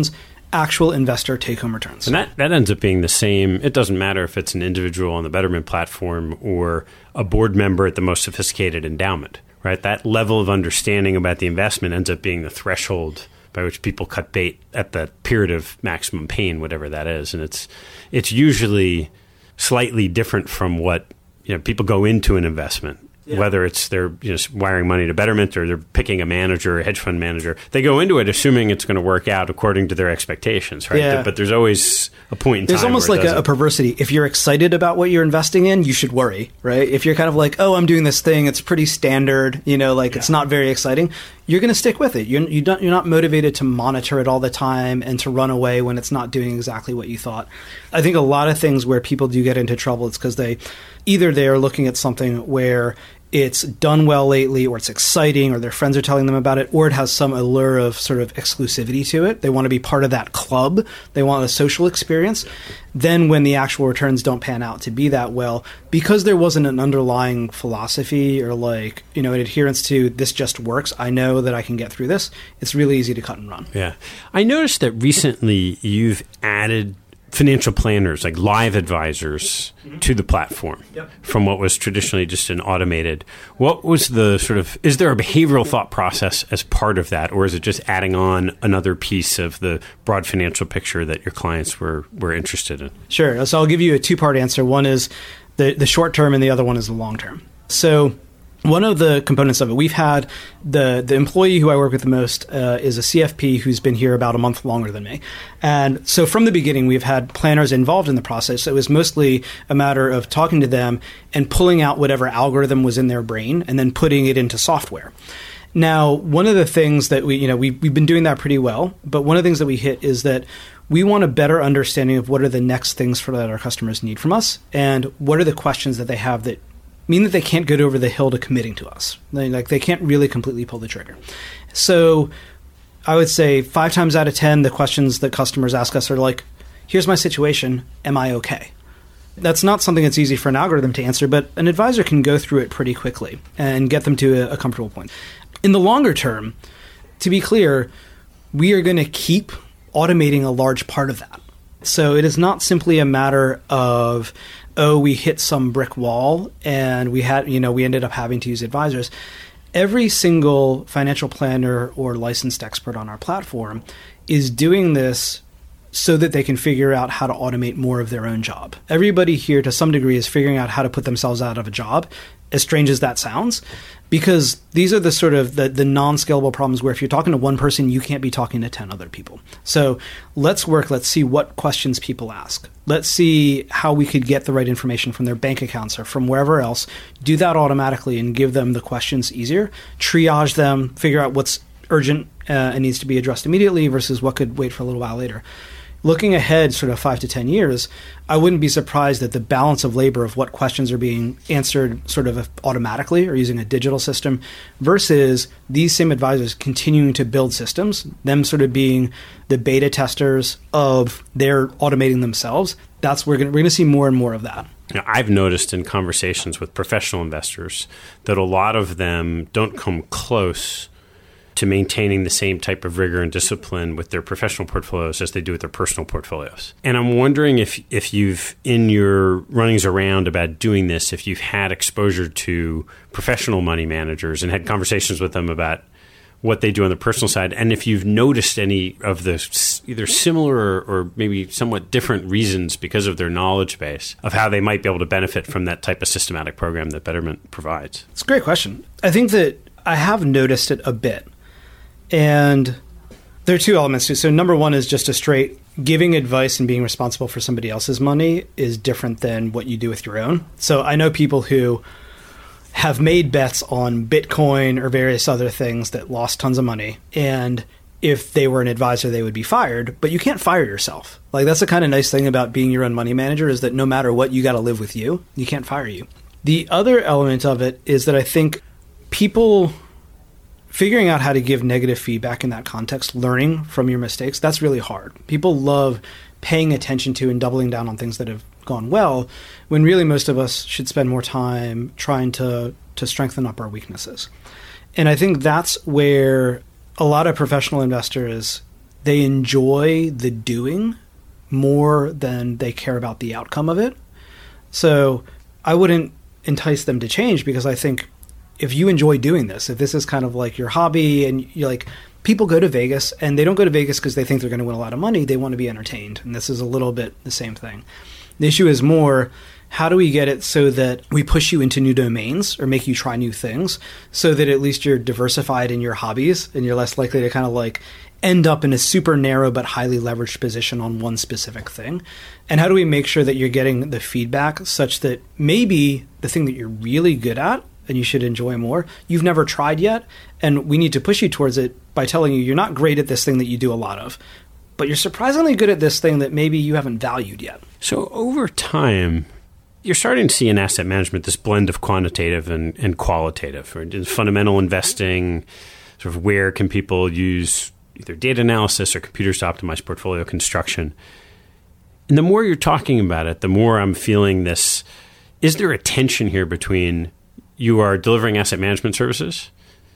actual investor take-home returns. And that, that ends up being the same. It doesn't matter if it's an individual on the Betterment platform or a board member at the most sophisticated endowment, right? That level of understanding about the investment ends up being the threshold by which people cut bait at the period of maximum pain, whatever that is. And it's it's usually slightly different from what, you know, people go into an investment. Yeah. Whether it's they're you know, wiring money to Betterment or they're picking a manager, a hedge fund manager, they go into it assuming it's going to work out according to their expectations, right? Yeah. But there's always a point in there's time almost where like it a, a perversity. If you're excited about what you're investing in, you should worry, right? If you're kind of like, oh, I'm doing this thing, it's pretty standard, you know, like yeah. it's not very exciting, you're going to stick with it. You're, you don't, you're not motivated to monitor it all the time and to run away when it's not doing exactly what you thought. I think a lot of things where people do get into trouble, it's because they either they are looking at something where it's done well lately, or it's exciting, or their friends are telling them about it, or it has some allure of sort of exclusivity to it. They want to be part of that club. They want a social experience. Then when the actual returns don't pan out to be that well, because there wasn't an underlying philosophy or like, you know, an adherence to this just works, I know that I can get through this, it's really easy to cut and run. Yeah. I noticed that recently you've added financial planners, like live advisors, mm-hmm. to the platform yep. from what was traditionally just an automated. What was the sort of, is there a behavioral thought process as part of that, or is it just adding on another piece of the broad financial picture that your clients were, were interested in? Sure. So I'll give you a two-part answer. One is the, the short term and the other one is the long term. So one of the components of it, we've had the the employee who I work with the most uh, is a C F P who's been here about a month longer than me. And so from the beginning, we've had planners involved in the process. So it was mostly a matter of talking to them and pulling out whatever algorithm was in their brain and then putting it into software. Now, one of the things that we, you know, we, we've been doing that pretty well, but one of the things that we hit is that we want a better understanding of what are the next things for that our customers need from us and what are the questions that they have that mean that they can't get over the hill to committing to us. They, like they can't really completely pull the trigger. So I would say five times out of ten, the questions that customers ask us are like, here's my situation, am I okay? That's not something that's easy for an algorithm to answer, but an advisor can go through it pretty quickly and get them to a, a comfortable point. In the longer term, to be clear, we are going to keep automating a large part of that. So it is not simply a matter of, oh, we hit some brick wall and we had, you know, we ended up having to use advisors. Every single financial planner or licensed expert on our platform is doing this so that they can figure out how to automate more of their own job. Everybody here to some degree is figuring out how to put themselves out of a job, as strange as that sounds, because these are the sort of the, the non-scalable problems where if you're talking to one person, you can't be talking to ten other people. So let's work. Let's see what questions people ask. Let's see how we could get the right information from their bank accounts or from wherever else. Do that automatically and give them the questions easier. Triage them, figure out what's urgent uh, and needs to be addressed immediately versus what could wait for a little while later. Looking ahead sort of five to ten years, I wouldn't be surprised that the balance of labor of what questions are being answered sort of automatically or using a digital system versus these same advisors continuing to build systems, them sort of being the beta testers of their automating themselves. That's we're going we're going to see more and more of that. You know, I've noticed in conversations with professional investors that a lot of them don't come close to maintaining the same type of rigor and discipline with their professional portfolios as they do with their personal portfolios. And I'm wondering if if you've, in your runnings around about doing this, if you've had exposure to professional money managers and had conversations with them about what they do on the personal side, and if you've noticed any of the either similar or, or maybe somewhat different reasons because of their knowledge base of how they might be able to benefit from that type of systematic program that Betterment provides. It's a great question. I think that I have noticed it a bit. And there are two elements to it. So number one is just a straight giving advice and being responsible for somebody else's money is different than what you do with your own. So I know people who have made bets on Bitcoin or various other things that lost tons of money. And if they were an advisor, they would be fired. But you can't fire yourself. Like that's the kind of nice thing about being your own money manager is that no matter what, you got to live with you. You can't fire you. The other element of it is that I think people figuring out how to give negative feedback in that context, learning from your mistakes, that's really hard. People love paying attention to and doubling down on things that have gone well, when really most of us should spend more time trying to, to strengthen up our weaknesses. And I think that's where a lot of professional investors, they enjoy the doing more than they care about the outcome of it. So I wouldn't entice them to change, because I think if you enjoy doing this, if this is kind of like your hobby, and you're like, people go to Vegas and they don't go to Vegas because they think they're going to win a lot of money. They want to be entertained. And this is a little bit the same thing. The issue is more, how do we get it so that we push you into new domains or make you try new things so that at least you're diversified in your hobbies and you're less likely to kind of like end up in a super narrow but highly leveraged position on one specific thing? And how do we make sure that you're getting the feedback such that maybe the thing that you're really good at and you should enjoy more, you've never tried yet, and we need to push you towards it by telling you you're not great at this thing that you do a lot of, but you're surprisingly good at this thing that maybe you haven't valued yet. So over time, you're starting to see in asset management this blend of quantitative and, and qualitative, or fundamental investing, sort of where can people use either data analysis or computers to optimize portfolio construction. And the more you're talking about it, the more I'm feeling this, is there a tension here between you are delivering asset management services,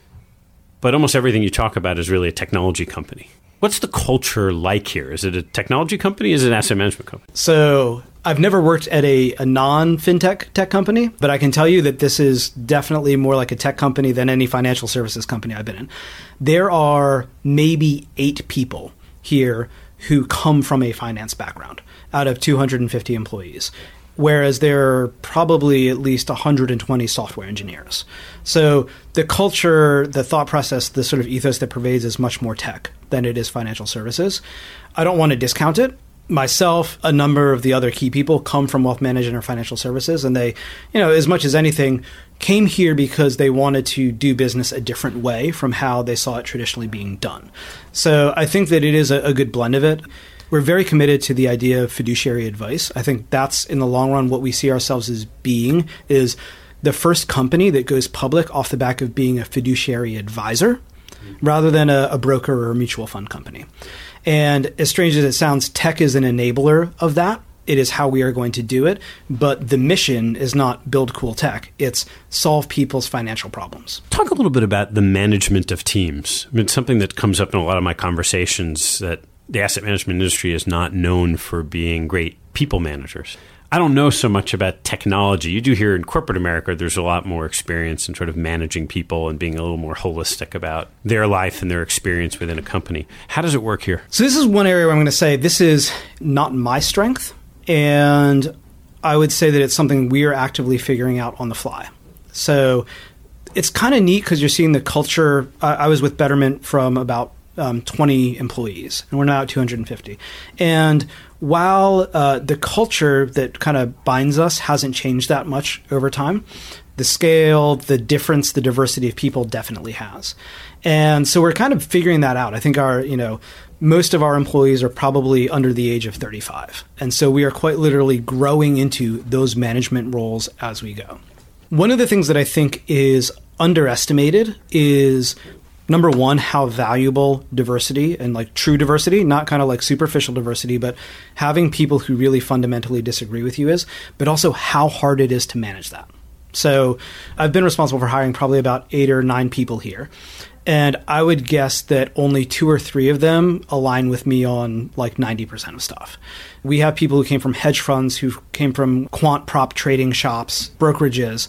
but almost everything you talk about is really a technology company? What's the culture like here? Is it a technology company? Is it an asset management company? So I've never worked at a, a non-fintech tech company, but I can tell you that this is definitely more like a tech company than any financial services company I've been in. There are maybe eight people here who come from a finance background out of two hundred fifty employees, whereas there are probably at least one hundred twenty software engineers. So the culture, the thought process, the sort of ethos that pervades is much more tech than it is financial services. I don't want to discount it. Myself, a number of the other key people come from wealth management or financial services, and they, you know, as much as anything, came here because they wanted to do business a different way from how they saw it traditionally being done. So I think that it is a, a good blend of it. We're very committed to the idea of fiduciary advice. I think that's, in the long run, what we see ourselves as being, is the first company that goes public off the back of being a fiduciary advisor rather than a, a broker or a mutual fund company. And as strange as it sounds, tech is an enabler of that. It is how we are going to do it. But the mission is not build cool tech. It's solve people's financial problems. Talk a little bit about the management of teams. I mean, it's something that comes up in a lot of my conversations, that the asset management industry is not known for being great people managers. I don't know so much about technology. You do hear in corporate America, there's a lot more experience in sort of managing people and being a little more holistic about their life and their experience within a company. How does it work here? So this is one area where I'm going to say this is not my strength. And I would say that it's something we are actively figuring out on the fly. So it's kind of neat because you're seeing the culture. I, I was with Betterment from about um, twenty employees, and we're now at two hundred fifty. And while uh, the culture that kind of binds us hasn't changed that much over time, the scale, the difference, the diversity of people definitely has. And so we're kind of figuring that out. I think our, you know, most of our employees are probably under the age of thirty-five. And so we are quite literally growing into those management roles as we go. One of the things that I think is underestimated is, number one, how valuable diversity and like true diversity, not kind of like superficial diversity, but having people who really fundamentally disagree with you is, but also how hard it is to manage that. So I've been responsible for hiring probably about eight or nine people here. And I would guess that only two or three of them align with me on like ninety percent of stuff. We have people who came from hedge funds, who came from quant prop trading shops, brokerages,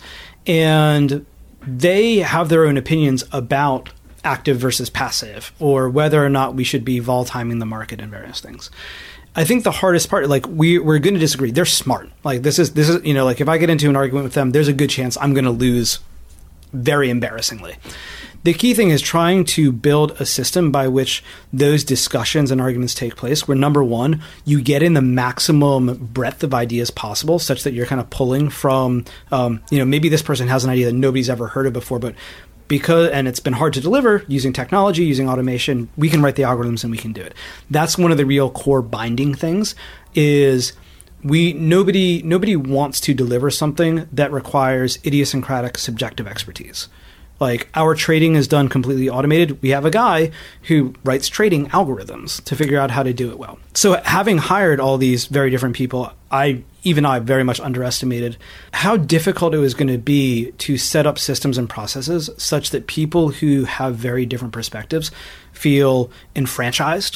and they have their own opinions about active versus passive, or whether or not we should be vol timing the market and various things. I think the hardest part, like we, we're going to disagree. They're smart. Like this is, this is, you know, like if I get into an argument with them, there's a good chance I'm going to lose very embarrassingly. The key thing is trying to build a system by which those discussions and arguments take place, where number one, you get in the maximum breadth of ideas possible, such that you're kind of pulling from, um, you know, maybe this person has an idea that nobody's ever heard of before, but because, and it's been hard to deliver using technology, using automation, we can write the algorithms and we can do it. That's one of the real core binding things is we, nobody, nobody wants to deliver something that requires idiosyncratic subjective expertise. Like our trading is done completely automated. We have a guy who writes trading algorithms to figure out how to do it well. So having hired all these very different people, I even I very much underestimated how difficult it was going to be to set up systems and processes such that people who have very different perspectives feel enfranchised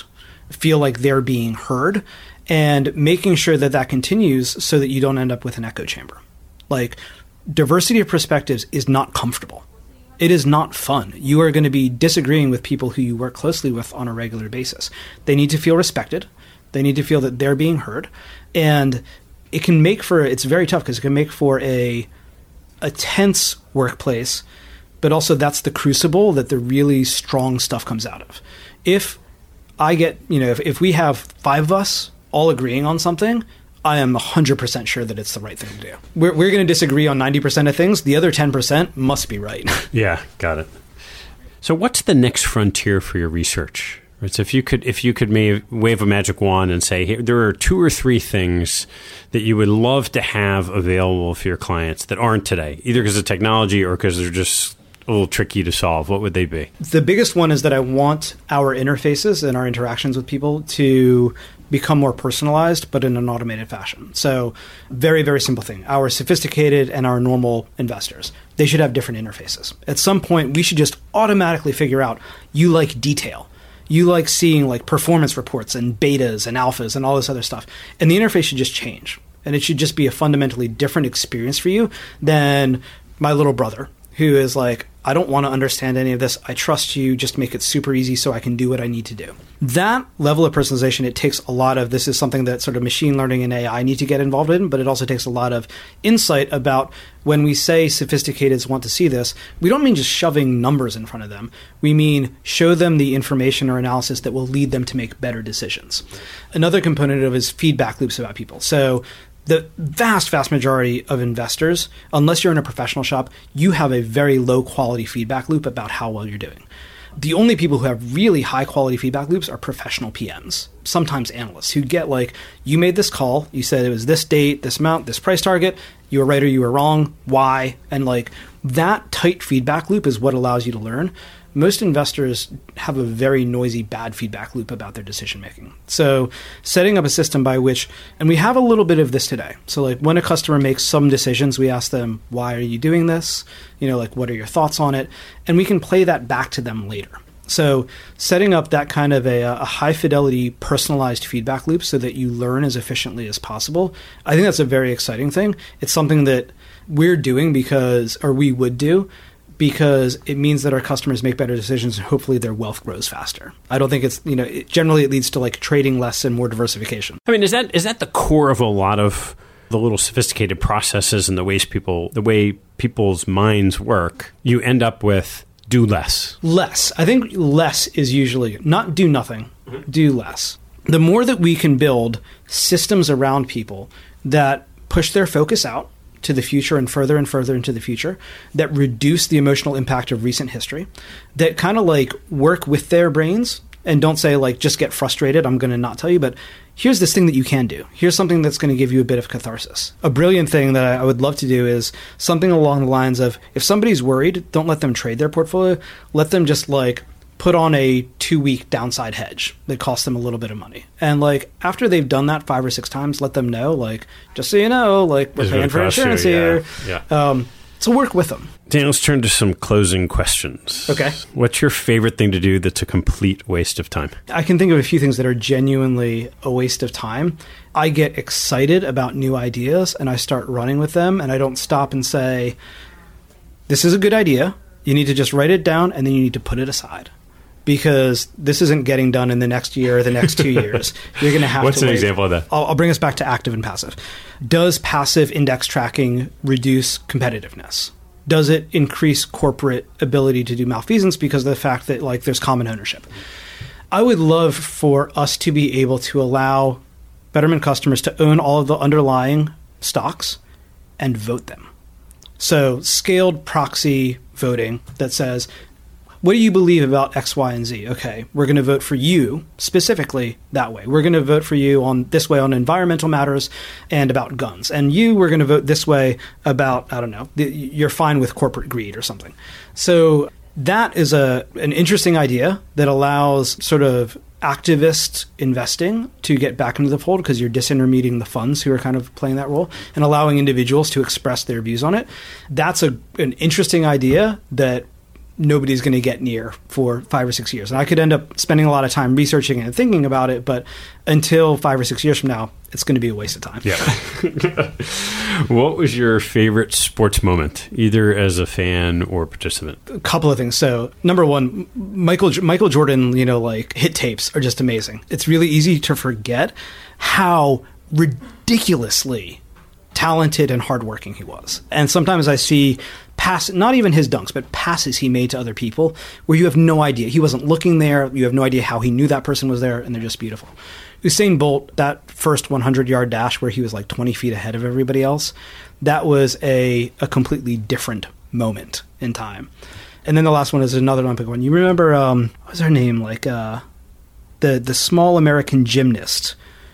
feel like they're being heard, and making sure that that continues so that you don't end up with an echo chamber. Like, diversity of perspectives is not comfortable. It is not fun. You are going to be disagreeing with people who you work closely with on a regular basis. They need to feel respected. They need to feel that they're being heard. And it can make for, it's very tough because it can make for a, a tense workplace, but also that's the crucible that the really strong stuff comes out of. If I get, you know, if, if we have five of us all agreeing on something, I am one hundred percent sure that it's the right thing to do. We're, we're going to disagree on ninety percent of things. The other ten percent must be right. Yeah, got it. So what's the next frontier for your research? Right, so if you could if you could may, wave a magic wand and say, here, there are two or three things that you would love to have available for your clients that aren't today, either because of technology or because they're just a little tricky to solve, what would they be? The biggest one is that I want our interfaces and our interactions with people to become more personalized, but in an automated fashion. So very, very simple thing. Our sophisticated and our normal investors, they should have different interfaces. At some point, we should just automatically figure out, you like detail. You like seeing like performance reports and betas and alphas and all this other stuff. And the interface should just change. And it should just be a fundamentally different experience for you than my little brother, who is like, I don't want to understand any of this. I trust you. Just make it super easy so I can do what I need to do. That level of personalization, it takes a lot of, this is something that sort of machine learning and A I need to get involved in, but it also takes a lot of insight about when we say sophisticateds want to see this, we don't mean just shoving numbers in front of them. We mean show them the information or analysis that will lead them to make better decisions. Another component of it is feedback loops about people. So the vast, vast majority of investors, unless you're in a professional shop, you have a very low quality feedback loop about how well you're doing. The only people who have really high quality feedback loops are professional P Ms, sometimes analysts, who get like, you made this call, you said it was this date, this amount, this price target, you were right or you were wrong, why? And like that tight feedback loop is what allows you to learn. Most investors have a very noisy, bad feedback loop about their decision making. So setting up a system by which, and we have a little bit of this today. So like when a customer makes some decisions, we ask them, why are you doing this? You know, like, what are your thoughts on it? And we can play that back to them later. So setting up that kind of a, a high fidelity personalized feedback loop so that you learn as efficiently as possible, I think that's a very exciting thing. It's something that we're doing because, or we would do, because it means that our customers make better decisions and hopefully their wealth grows faster. I don't think it's, you know, it, generally it leads to like trading less and more diversification. I mean, is that is that the core of a lot of the little sophisticated processes and the ways people, the way people's minds work? You end up with do less. Less. I think less is usually not do nothing, mm-hmm. do less. The more that we can build systems around people that push their focus out to the future and further and further into the future, that reduce the emotional impact of recent history, that kind of like work with their brains and don't say like, just get frustrated, I'm going to not tell you, but here's this thing that you can do. Here's something that's going to give you a bit of catharsis. A brilliant thing that I would love to do is something along the lines of, if somebody's worried, don't let them trade their portfolio. Let them just like put on a two-week downside hedge that costs them a little bit of money. And like after they've done that five or six times, let them know, like, just so you know, like we're paying for insurance here. Yeah. yeah. Um, so work with them. Dan, let's turn to some closing questions. Okay. What's your favorite thing to do that's a complete waste of time? I can think of a few things that are genuinely a waste of time. I get excited about new ideas and I start running with them, and I don't stop and say, this is a good idea. You need to just write it down and then you need to put it aside. Because this isn't getting done in the next year or the next two years. You're going to have What's to What's an wait. example of that? I'll, I'll bring us back to active and passive. Does passive index tracking reduce competitiveness? Does it increase corporate ability to do malfeasance because of the fact that like there's common ownership? I would love for us to be able to allow Betterment customers to own all of the underlying stocks and vote them. So scaled proxy voting that says, what do you believe about X, Y, and Z? Okay, we're going to vote for you specifically that way. We're going to vote for you on this way on environmental matters and about guns. And you, we're going to vote this way about, I don't know, you're fine with corporate greed or something. So that is a an interesting idea that allows sort of activist investing to get back into the fold because you're disintermediating the funds who are kind of playing that role and allowing individuals to express their views on it. That's a an interesting idea that nobody's going to get near for five or six years. And I could end up spending a lot of time researching it and thinking about it, but until five or six years from now, it's going to be a waste of time. Yeah. What was your favorite sports moment, either as a fan or participant? A couple of things. So, number one, Michael Michael Jordan, you know, like hit tapes are just amazing. It's really easy to forget how ridiculously talented and hardworking he was. And sometimes I see pass, not even his dunks, but passes he made to other people where you have no idea. He wasn't looking there. You have no idea how he knew that person was there, and they're just beautiful. Usain Bolt, that first hundred-yard dash where he was like twenty feet ahead of everybody else, that was a, a completely different moment in time. And then the last one is another Olympic one. You remember, um, what was her name? Like uh, the the small American gymnast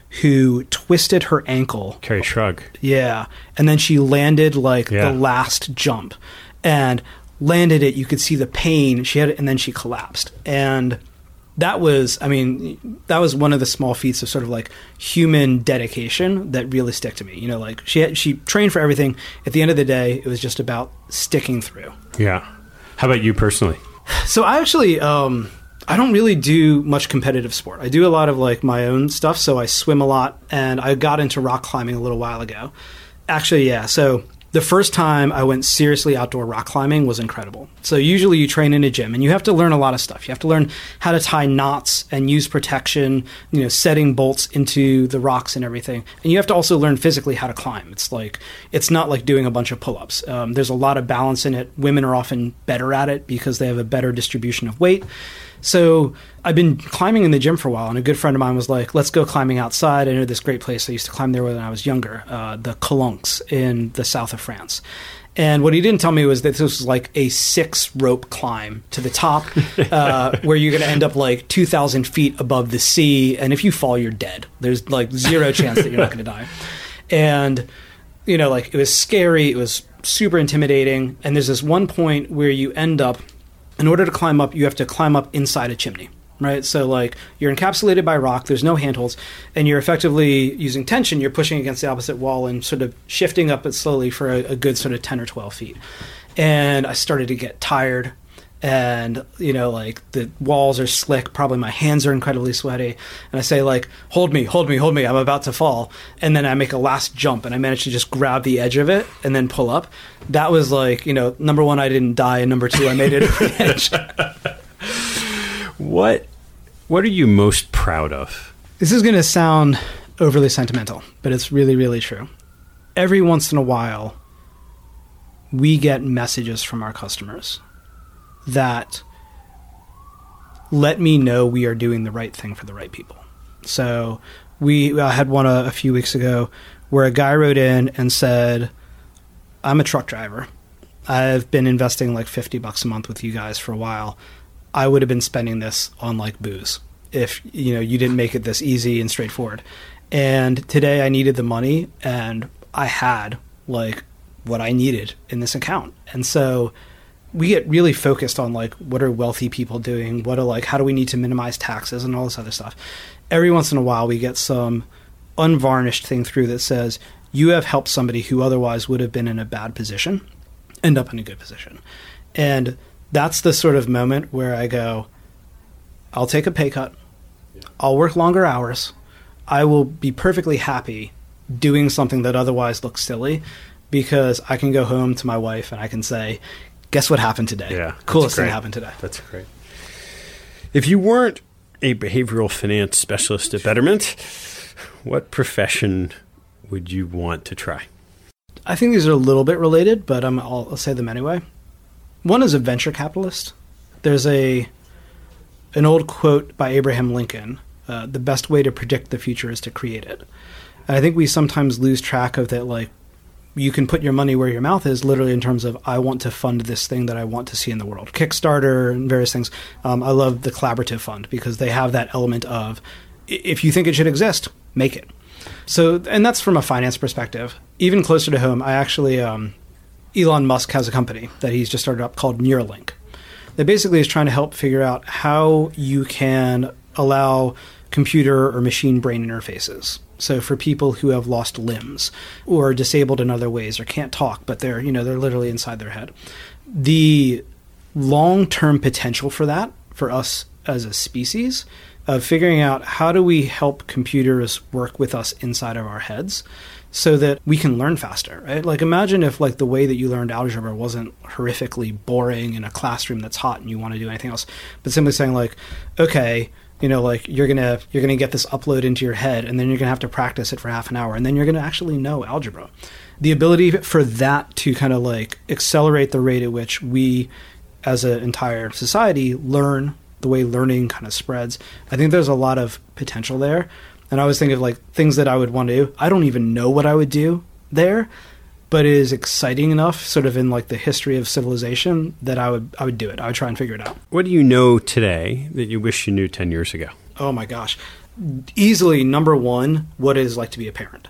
who twisted her ankle. Carrie Shrug. Yeah. And then she landed like yeah. the last jump and landed it. You could see the pain. She had it, and then she collapsed. And that was, I mean, that was one of the small feats of sort of like human dedication that really stick to me. You know, like she had, she trained for everything. At the end of the day, it was just about sticking through. Yeah. How about you personally? So I actually, um, I don't really do much competitive sport. I do a lot of like my own stuff. So I swim a lot, and I got into rock climbing a little while ago. Actually, yeah. So the first time I went seriously outdoor rock climbing was incredible. So usually you train in a gym, and you have to learn a lot of stuff. You have to learn how to tie knots and use protection, you know, setting bolts into the rocks and everything. And you have to also learn physically how to climb. It's like, it's not like doing a bunch of pull-ups. Um, there's a lot of balance in it. Women are often better at it because they have a better distribution of weight. So I've been climbing in the gym for a while, and a good friend of mine was like, let's go climbing outside. I know this great place. I used to climb there when I was younger, uh, the Calanques in the south of France. And what he didn't tell me was that this was like a six-rope climb to the top, uh, where you're going to end up like two thousand feet above the sea, and if you fall, you're dead. There's like zero chance that you're not going to die. And, you know, like it was scary. It was super intimidating. And there's this one point where you end up, in order to climb up, you have to climb up inside a chimney, right? So like you're encapsulated by rock, there's no handholds, and you're effectively using tension, you're pushing against the opposite wall and sort of shifting up it slowly for a, a good sort of ten or twelve feet. And I started to get tired, and, you know, like the walls are slick, probably my hands are incredibly sweaty, and I say like, hold me, hold me, hold me, I'm about to fall. And then I make a last jump, and I manage to just grab the edge of it and then pull up. That was like, you know, number one, I didn't die, and number two, I made it over the edge. What, what are you most proud of? This is going to sound overly sentimental, but it's really, really true. Every once in a while, we get messages from our customers that let me know we are doing the right thing for the right people. So we I had one a, a few weeks ago where a guy wrote in and said, I'm a truck driver. I've been investing like fifty bucks a month with you guys for a while. I would have been spending this on like booze if, you know, you didn't make it this easy and straightforward. And today I needed the money, and I had like what I needed in this account. And so we get really focused on like, what are wealthy people doing? What are like, how do we need to minimize taxes and all this other stuff? Every once in a while we get some unvarnished thing through that says, you have helped somebody who otherwise would have been in a bad position end up in a good position. And that's the sort of moment where I go, I'll take a pay cut. I'll work longer hours. I will be perfectly happy doing something that otherwise looks silly, because I can go home to my wife and I can say, guess what happened today? Yeah, coolest thing happened today. That's great. If you weren't a behavioral finance specialist at Betterment, what profession would you want to try? I think these are a little bit related, but um, I'll, I'll say them anyway. One is a venture capitalist. There's a an old quote by Abraham Lincoln, uh, the best way to predict the future is to create it. And I think we sometimes lose track of that, like, you can put your money where your mouth is, literally in terms of, I want to fund this thing that I want to see in the world. Kickstarter and various things. Um, I love the collaborative fund because they have that element of, if you think it should exist, make it. So, and that's from a finance perspective. Even closer to home, I actually, um, Elon Musk has a company that he's just started up called Neuralink. That basically is trying to help figure out how you can allow computer or machine brain interfaces. So for people who have lost limbs or disabled in other ways or can't talk, but they're, you know, they're literally inside their head. The long-term potential for that, for us as a species, of figuring out how do we help computers work with us inside of our heads so that we can learn faster, right? Like imagine if like the way that you learned algebra wasn't horrifically boring in a classroom that's hot and you want to do anything else, but simply saying like, okay, you know, like you're gonna you're gonna get this upload into your head, and then you're gonna have to practice it for half an hour, and then you're gonna actually know algebra. The ability for that to kind of like accelerate the rate at which we, as an entire society, learn, the way learning kind of spreads. I think there's a lot of potential there, and I was thinking of like things that I would want to do. I don't even know what I would do there, but it is exciting enough, sort of in like the history of civilization, that I would I would do it. I would try and figure it out. What do you know today that you wish you knew ten years ago? Oh my gosh. Easily number one, what it is like to be a parent.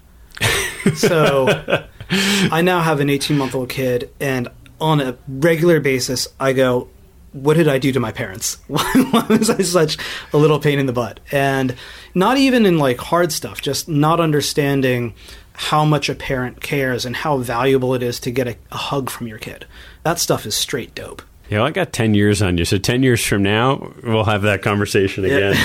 So I now have an eighteen-month-old kid, and on a regular basis, I go, what did I do to my parents? Why was I such a little pain in the butt? And not even in like hard stuff, just not understanding how much a parent cares and how valuable it is to get a, a hug from your kid. That stuff is straight dope. Yeah, well, I got ten years on you. So ten years from now, we'll have that conversation again.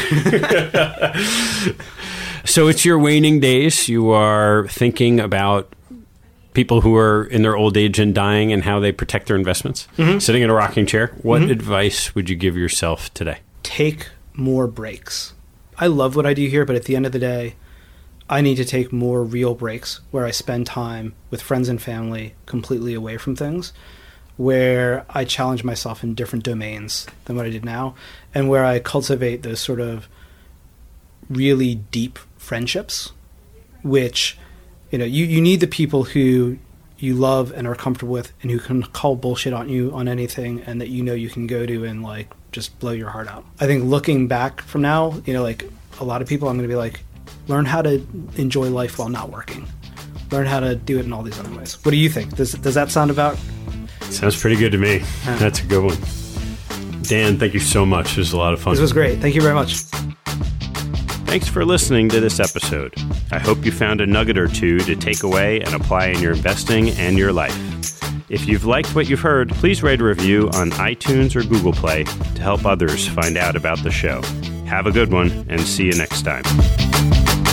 Yeah. So it's your waning days. You are thinking about people who are in their old age and dying and how they protect their investments. Mm-hmm. Sitting in a rocking chair. What mm-hmm. advice would you give yourself today? Take more breaks. I love what I do here, but at the end of the day, I need to take more real breaks where I spend time with friends and family completely away from things, where I challenge myself in different domains than what I did now, and where I cultivate those sort of really deep friendships, which, you know, you, you need the people who you love and are comfortable with and who can call bullshit on you on anything and that you know you can go to and like just blow your heart out. I think looking back from now, you know, like a lot of people, I'm going to be like, learn how to enjoy life while not working. Learn how to do it in all these other ways. What do you think? Does does that sound about? Sounds pretty good to me. Yeah. That's a good one. Dan, thank you so much. This was a lot of fun. This was great. Thank you very much. Thanks for listening to this episode. I hope you found a nugget or two to take away and apply in your investing and your life. If you've liked what you've heard, please write a review on iTunes or Google Play to help others find out about the show. Have a good one, and see you next time.